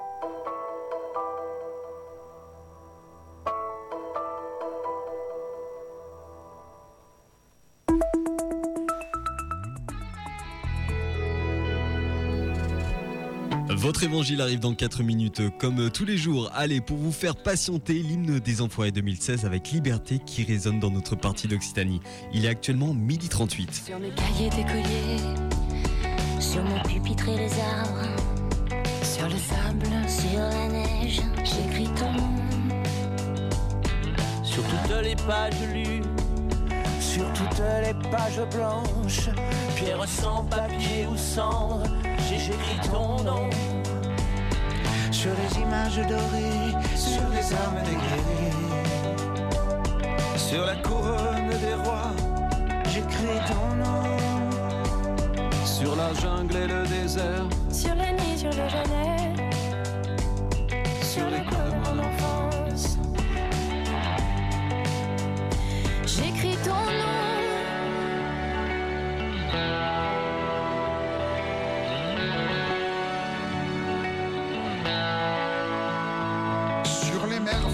Votre évangile arrive dans quatre minutes, comme tous les jours. Allez, pour vous faire patienter, l'hymne des Enfoirés deux mille seize avec Liberté qui résonne dans notre partie d'Occitanie. Il est actuellement midi trente-huit. Sur mes cahiers d'écolier, sur mon pupitre et les arbres, sur le sable, sur la neige, j'écris ton nom. Sur toutes les pages lues, sur toutes les pages blanches, pierre sans papier ou cendre, j'écris ton nom. Sur les images dorées, sur les armes dégradées, sur la couronne des rois, j'écris ton nom. Sur la jungle et le désert, Sur la nuit, sur le jamais, sur l'école de mon enfance, j'écris ton nom.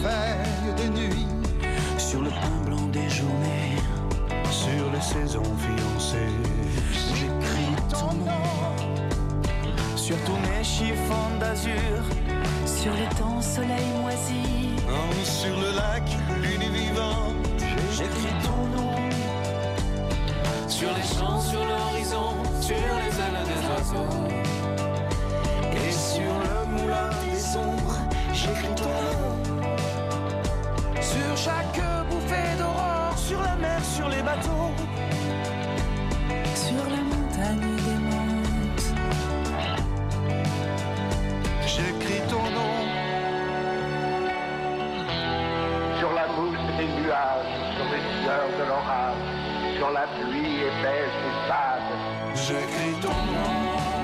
veille des nuits, sur le pain blanc des journées, sur les saisons fiancées. j'écris ton nom Sur tous mes chiffons d'azur, sur le temps soleil moisi, oh, sur le lac, lune vivante, j'écris ton nom Sur les champs, sur l'horizon, sur les ailes des oiseaux. et sur le moulin des ombres, j'écris ton nom. Sur chaque bouffée d'aurore, sur la mer, sur les bateaux, sur la montagne des montes, j'écris ton nom. Sur la mousse des nuages, sur les sueurs de l'orage, sur la pluie épaisse des sables. J'écris ton nom.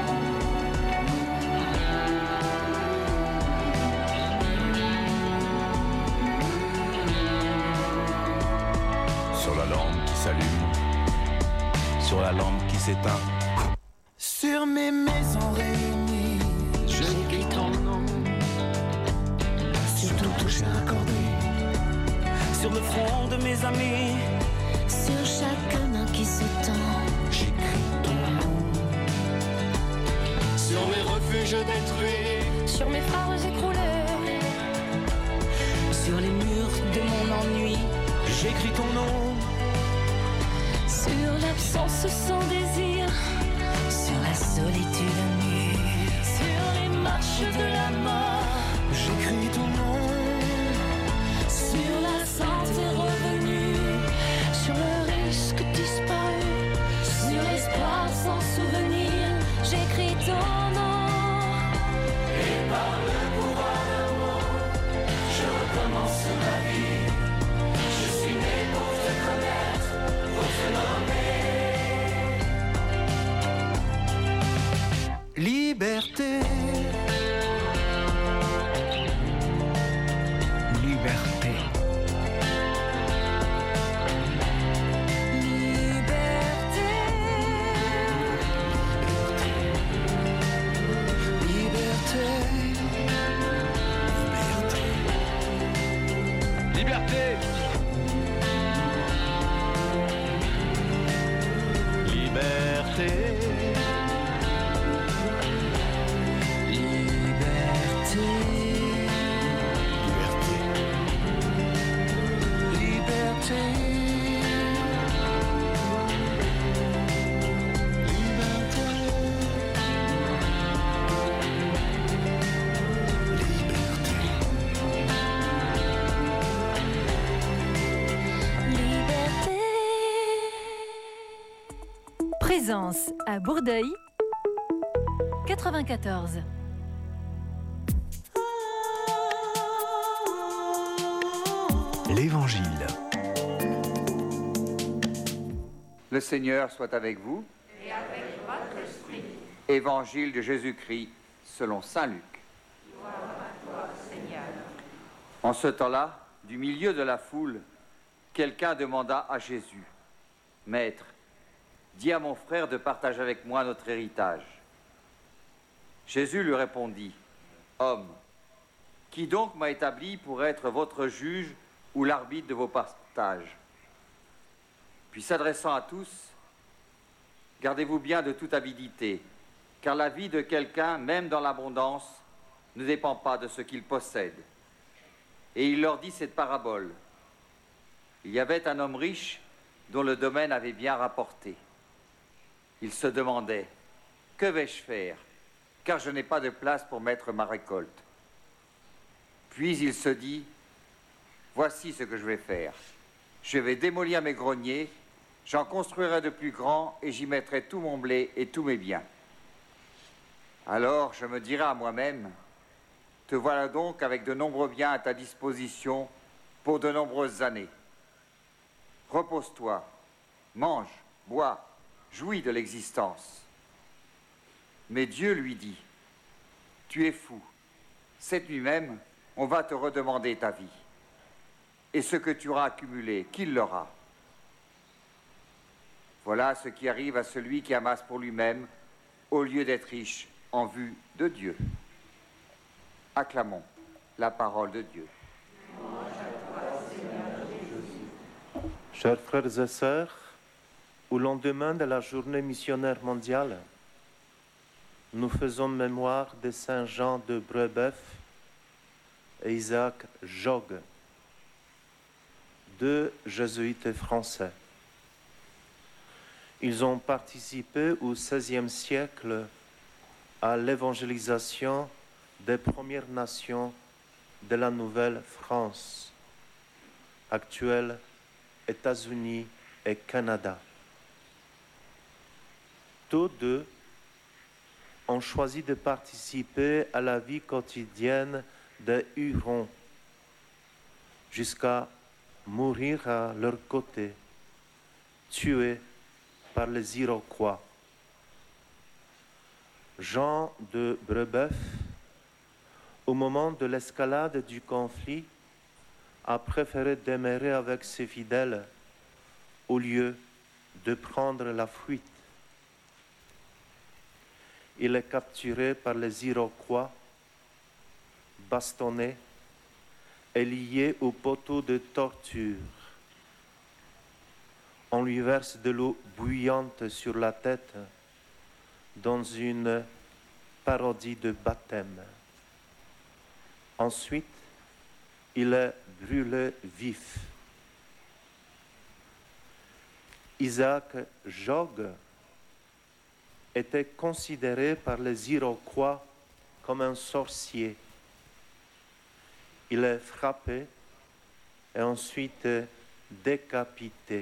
Sur la lampe qui s'allume, sur la lampe qui s'éteint. Sur mes maisons réunies, j'écris ton nom sur tout toucher accordé, sur le front de mes amis, Sur chaque main qui se tend, j'écris ton nom Sur mes refuges détruits, sur mes phares écroulés, sur les murs de mon ennui, j'écris ton nom. sur l'absence sans désir, sur la solitude nue, sur les marches de la mort, J'écris ton nom. sur la santé revenue, sur le risque disparu, sur l'espoir sans souvenir, j'écris ton nom. et par le pouvoir d'un mot, je recommence ma vie. Je suis né pour te connaître, pour te nommer. Liberté. Liberté. Liberté. Liberté. Liberté. Liberté. Présence à Bourdeuil, quatre-vingt-quatorze. L'Évangile. Le Seigneur soit avec vous. Et avec votre esprit. Évangile de Jésus-Christ selon saint Luc. Gloire à toi, Seigneur. En ce temps-là, du milieu de la foule, quelqu'un demanda à Jésus, « Maître, dis à mon frère de partager avec moi notre héritage. » Jésus lui répondit, « Homme, qui donc m'a établi pour être votre juge ou l'arbitre de vos partages ?» Puis s'adressant à tous, « Gardez-vous bien de toute avidité, car la vie de quelqu'un, même dans l'abondance, ne dépend pas de ce qu'il possède. » Et il leur dit cette parabole. Il y avait un homme riche dont le domaine avait bien rapporté. Il se demandait, « Que vais-je faire, car je n'ai pas de place pour mettre ma récolte. » Puis il se dit, « Voici ce que je vais faire. Je vais démolir mes greniers, j'en construirai de plus grands et j'y mettrai tout mon blé et tous mes biens. Alors je me dirai à moi-même, te voilà donc avec de nombreux biens à ta disposition pour de nombreuses années. Repose-toi, mange, bois, jouis de l'existence. » Mais Dieu lui dit, « Tu es fou. Cette nuit même, on va te redemander ta vie. Et ce que tu auras accumulé, qui l'aura ? Voilà ce qui arrive à celui qui amasse pour lui-même, au lieu d'être riche en vue de Dieu. » Acclamons la parole de Dieu. Chers frères et sœurs, au lendemain de la journée missionnaire mondiale, nous faisons mémoire de Saint Jean de Brebeuf et Isaac Jogues, deux jésuites français. Ils ont participé au seizième siècle à l'évangélisation des Premières Nations de la Nouvelle-France, actuelle États-Unis et Canada. Tous deux ont choisi de participer à la vie quotidienne des Hurons jusqu'à mourir à leur côté, tués par les Iroquois. Jean de Brebeuf, au moment de l'escalade du conflit, a préféré demeurer avec ses fidèles au lieu de prendre la fuite. Il est capturé par les Iroquois, bastonné et lié au poteau de torture. On lui verse de l'eau bouillante sur la tête dans une parodie de baptême. Ensuite, il est brûlé vif. Isaac Jogues était considéré par les Iroquois comme un sorcier. Il est frappé et ensuite décapité.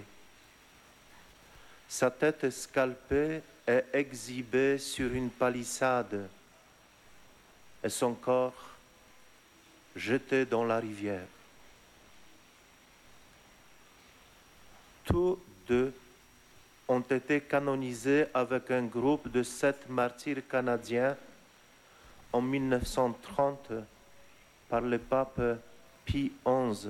Sa tête scalpée est exhibée sur une palissade et son corps jeté dans la rivière. Tous deux ont été canonisés avec un groupe de sept martyrs canadiens en mille neuf cent trente par le pape Pie onze.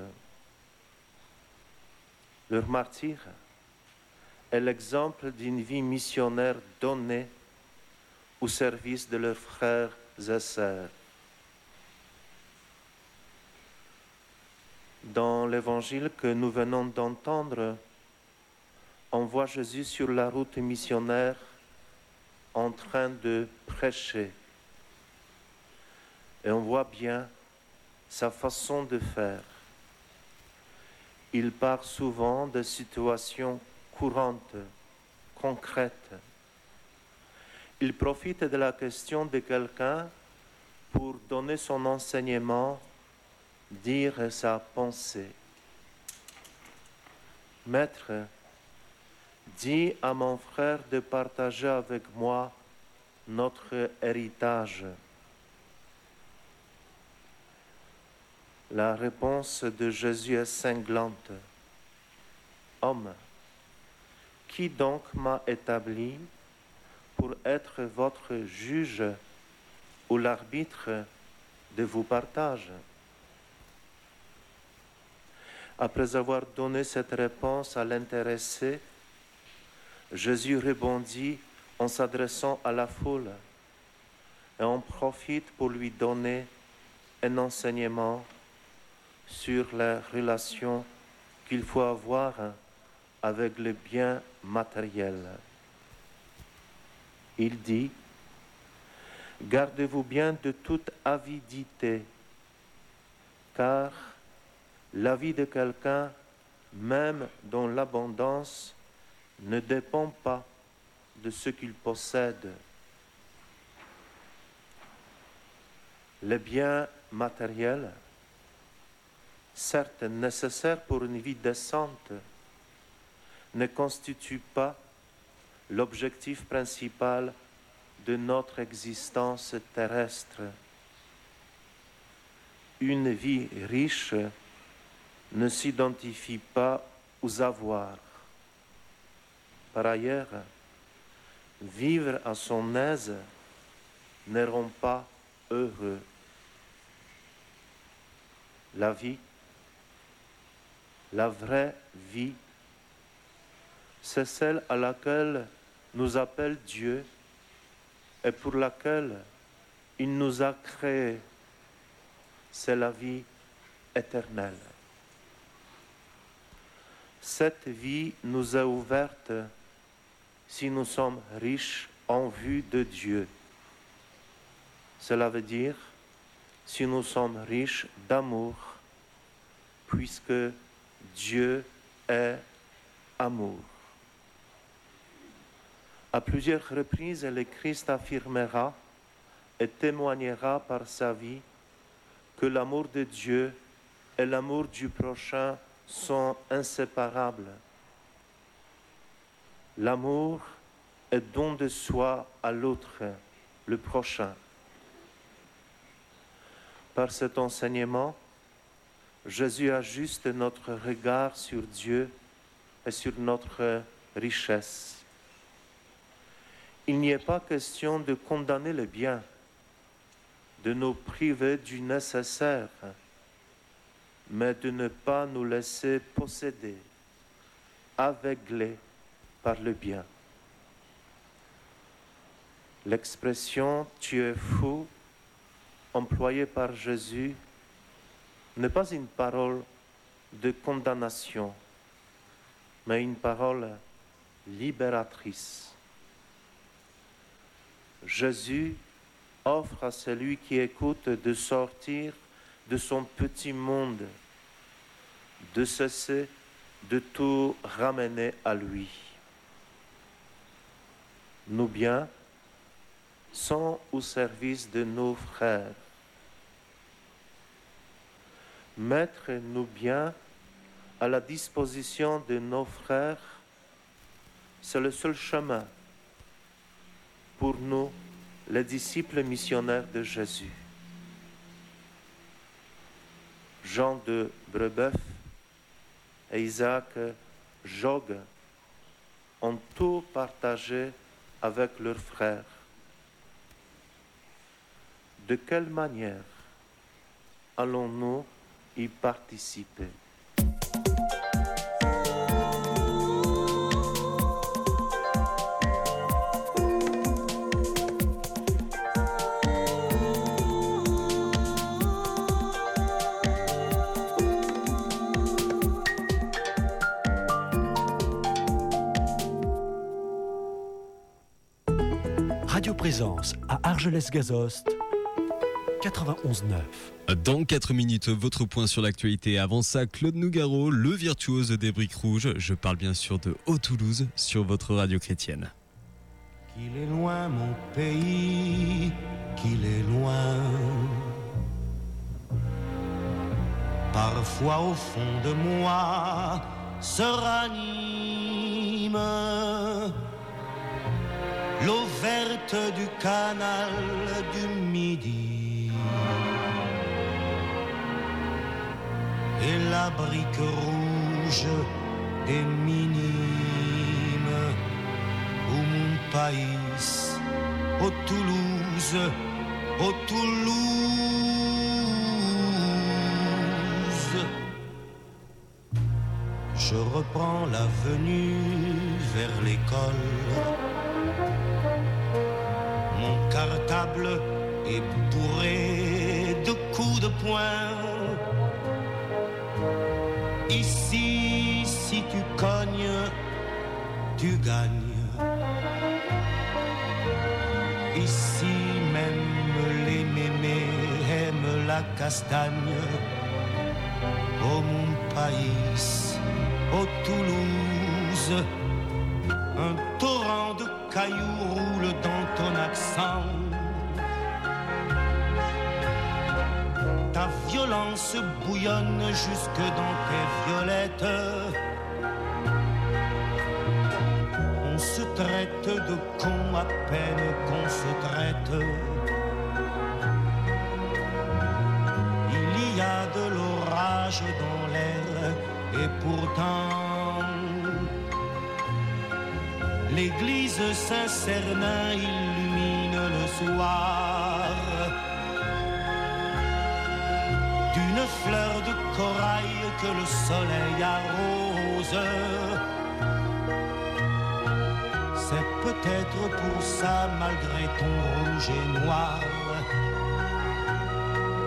Leur martyr est l'exemple d'une vie missionnaire donnée au service de leurs frères et sœurs. Dans l'évangile que nous venons d'entendre, on voit Jésus sur la route missionnaire en train de prêcher. Et on voit bien sa façon de faire. Il parle souvent de situations courantes, concrètes. Il profite de la question de quelqu'un pour donner son enseignement, dire sa pensée. Maître, dis à mon frère de partager avec moi notre héritage. La réponse de Jésus est cinglante. Homme, qui donc m'a établi pour être votre juge ou l'arbitre de vos partages? Après avoir donné cette réponse à l'intéressé, Jésus répondit en s'adressant à la foule et en profite pour lui donner un enseignement sur les relations qu'il faut avoir avec les biens matériels. Il dit, « Gardez-vous bien de toute avidité, car la vie de quelqu'un, même dans l'abondance, ne dépend pas de ce qu'il possède. » Les biens matériels, certes nécessaires pour une vie décente, ne constituent pas l'objectif principal de notre existence terrestre. Une vie riche ne s'identifie pas aux avoirs. Par ailleurs, vivre à son aise ne rend pas heureux. La vie, la vraie vie, c'est celle à laquelle nous appelle Dieu et pour laquelle il nous a créés. C'est la vie éternelle. cette vie nous est ouverte si nous sommes riches en vue de Dieu. Cela veut dire si nous sommes riches d'amour, puisque Dieu est amour. À plusieurs reprises, le Christ affirmera et témoignera par sa vie que l'amour de Dieu et l'amour du prochain sont inséparables. L'amour est don de soi à l'autre, le prochain. Par cet enseignement, Jésus ajuste notre regard sur Dieu et sur notre richesse. Il n'y est pas question de condamner le bien, de nous priver du nécessaire, mais de ne pas nous laisser posséder, aveuglés par le bien. L'expression « tu es fou » employée par Jésus n'est pas une parole de condamnation, mais une parole libératrice. Jésus offre à celui qui écoute de sortir de son petit monde, de cesser de tout ramener à lui. Nos biens sont au service de nos frères. Mettre nos biens à la disposition de nos frères, c'est le seul chemin pour nous, les disciples missionnaires de Jésus. Jean de Brebeuf et Isaac Jogues ont tout partagé avec leurs frères. De quelle manière allons-nous y participer? Radio Présence à Argelès-Gazost, quatre-vingt-onze neuf. Dans quatre minutes, votre point sur l'actualité. Avant ça, Claude Nougaro, le virtuose des briques rouges. Je parle bien sûr de Haut-Toulouse sur votre radio chrétienne. Qu'il est loin mon pays, qu'il est loin. Parfois au fond de moi se ranime l'eau verte du canal du Midi et la brique rouge des minimes où mon pays, au Toulouse, au Toulouse. Je reprends l'avenue vers l'école. Mon cartable est bourré de coups de poing. Ici, si tu cognes, tu gagnes. Ici, même les mémés aiment la castagne. Oh mon pays, oh Toulouse, un torrent de cailloux roule dans ton accent. Ta violence bouillonne jusque dans tes violettes. On se traite de con à peine qu'on se traite. Il y a de l'orage dans l'air et pourtant l'église Saint-Cernin illumine le soir d'une fleur de corail que le soleil arrose. C'est peut-être pour ça, malgré ton rouge et noir,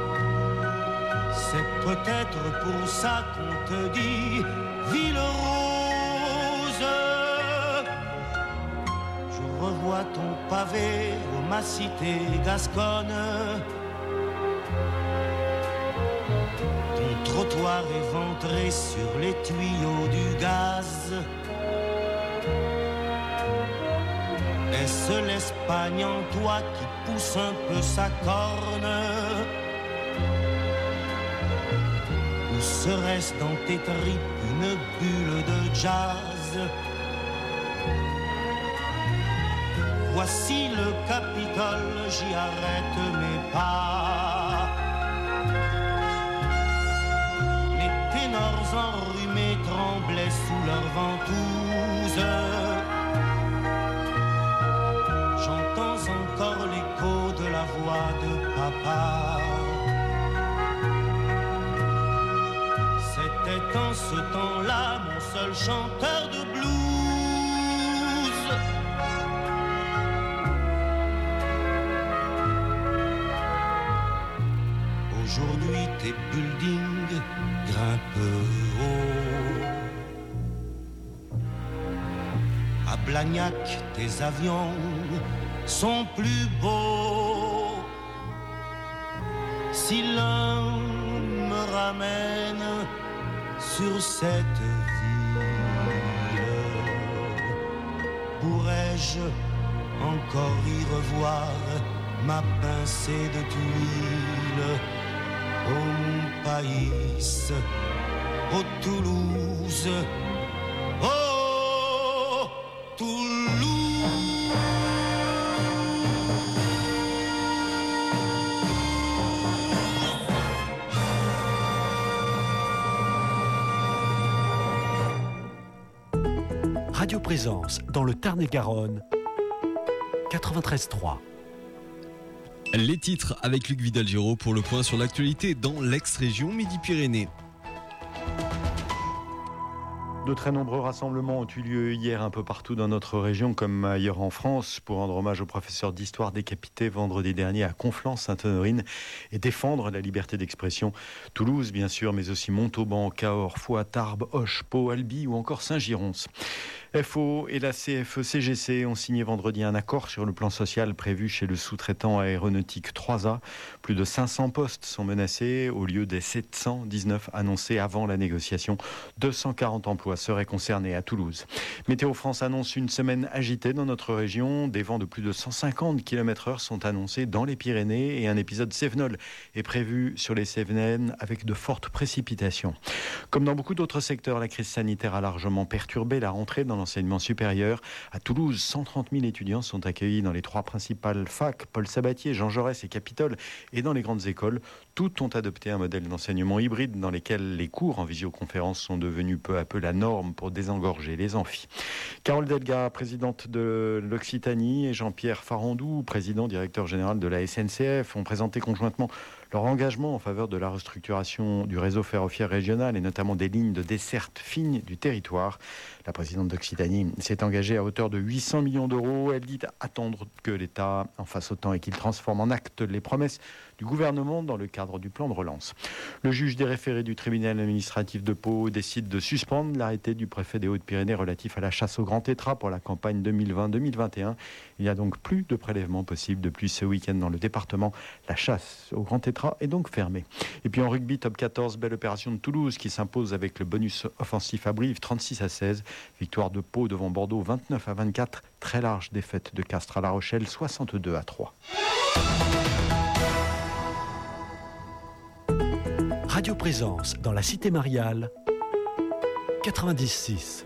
c'est peut-être pour ça qu'on te dit ville rose. ton pavé, ô ma cité gasconne. Ton trottoir éventré sur les tuyaux du gaz. Est-ce l'Espagne en toi qui pousse un peu sa corne? Ou serait-ce dans tes tripes une bulle de jazz? Voici le Capitole, j'y arrête mes pas. Les ténors enrhumés tremblaient sous leurs ventouses. J'entends encore l'écho de la voix de papa. C'était en ce temps-là mon seul chanteur de blues. Aujourd'hui tes buildings grimpent haut. À Blagnac tes avions sont plus beaux. Si l'un me ramène sur cette ville, pourrais-je encore y revoir ma pincée de tuiles? Ô mon pays, ô Toulouse, oh Toulouse. Radio Présence dans le Tarn-et-Garonne, quatre-vingt-treize trois. Les titres avec Luc Vidal-Giraud pour le point sur l'actualité dans l'ex-région Midi-Pyrénées. De très nombreux rassemblements ont eu lieu hier un peu partout dans notre région comme ailleurs en France pour rendre hommage au professeur d'histoire décapité vendredi dernier à Conflans-Sainte-Honorine et défendre la liberté d'expression. Toulouse bien sûr, mais aussi Montauban, Cahors, Foix, Tarbes, Auch, Pau, Albi ou encore Saint-Girons. F O et la C F E C G C ont signé vendredi un accord sur le plan social prévu chez le sous-traitant aéronautique trois A. Plus de cinq cents postes sont menacés au lieu des sept cent dix-neuf annoncés avant la négociation. deux cent quarante emplois seraient concernés à Toulouse. Météo France annonce une semaine agitée dans notre région. Des vents de plus de cent cinquante kilomètres heure sont annoncés dans les Pyrénées et un épisode Cévenol est prévu sur les Cévennes avec de fortes précipitations. Comme dans beaucoup d'autres secteurs, la crise sanitaire a largement perturbé la rentrée dans l'enseignement supérieur. À Toulouse, cent trente mille étudiants sont accueillis dans les trois principales facs, Paul Sabatier, Jean Jaurès et Capitole, et dans les grandes écoles. Toutes ont adopté un modèle d'enseignement hybride dans lequel les cours en visioconférence sont devenus peu à peu la norme pour désengorger les amphis. Carole Delga, présidente de l'Occitanie, et Jean-Pierre Farandou, président directeur général de la S N C F, ont présenté conjointement leur engagement en faveur de la restructuration du réseau ferroviaire régional et notamment des lignes de desserte fine du territoire. La présidente d'Occitanie s'est engagée à hauteur de huit cents millions d'euros. Elle dit attendre que l'État en fasse autant et qu'il transforme en actes les promesses du gouvernement dans le cadre du plan de relance. Le juge des référés du tribunal administratif de Pau décide de suspendre l'arrêté du préfet des Hautes-Pyrénées relatif à la chasse au grand tétras pour la campagne deux mille vingt deux mille vingt et un. Il n'y a donc plus de prélèvements possibles depuis ce week-end dans le département. La chasse au grand tétras est donc fermée. Et puis en rugby, top quatorze, belle opération de Toulouse qui s'impose avec le bonus offensif à Brive, trente-six à seize. Victoire de Pau devant Bordeaux, vingt-neuf à vingt-quatre. Très large défaite de Castres à La Rochelle, soixante-deux à trois. Radio Présence dans la Cité Mariale, quatre-vingt-dix six.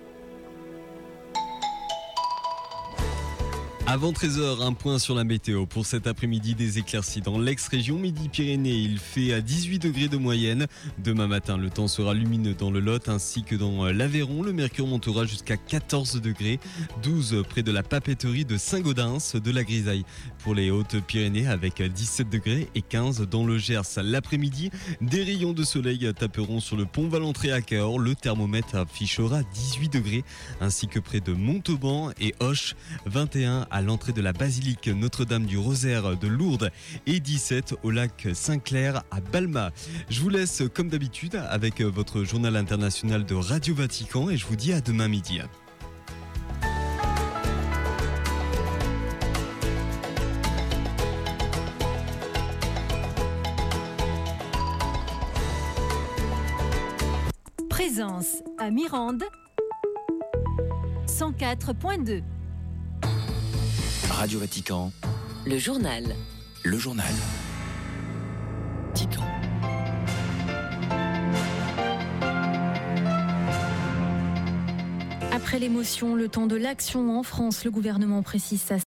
Avant treize heures, un point sur la météo. Pour cet après-midi, des éclaircies dans l'ex-région Midi-Pyrénées. Il fait à dix-huit degrés de moyenne. Demain matin, le temps sera lumineux dans le Lot ainsi que dans l'Aveyron. Le mercure montera jusqu'à quatorze degrés, douze près de la papeterie de Saint-Gaudens, de la grisaille pour les Hautes-Pyrénées avec dix-sept degrés et quinze dans le Gers. L'après-midi, des rayons de soleil taperont sur le pont Valentré à Cahors. Le thermomètre affichera dix-huit degrés ainsi que près de Montauban et Auch, vingt et un à l'entrée de la basilique Notre-Dame du Rosaire de Lourdes et dix-sept au lac Saint-Clair à Balma. Je vous laisse comme d'habitude avec votre journal international de Radio Vatican et je vous dis à demain midi. Présence à Mirande, cent quatre point deux. Radio Vatican. Le journal. Le journal. Vatican. Après l'émotion, le temps de l'action en France, le gouvernement précise sa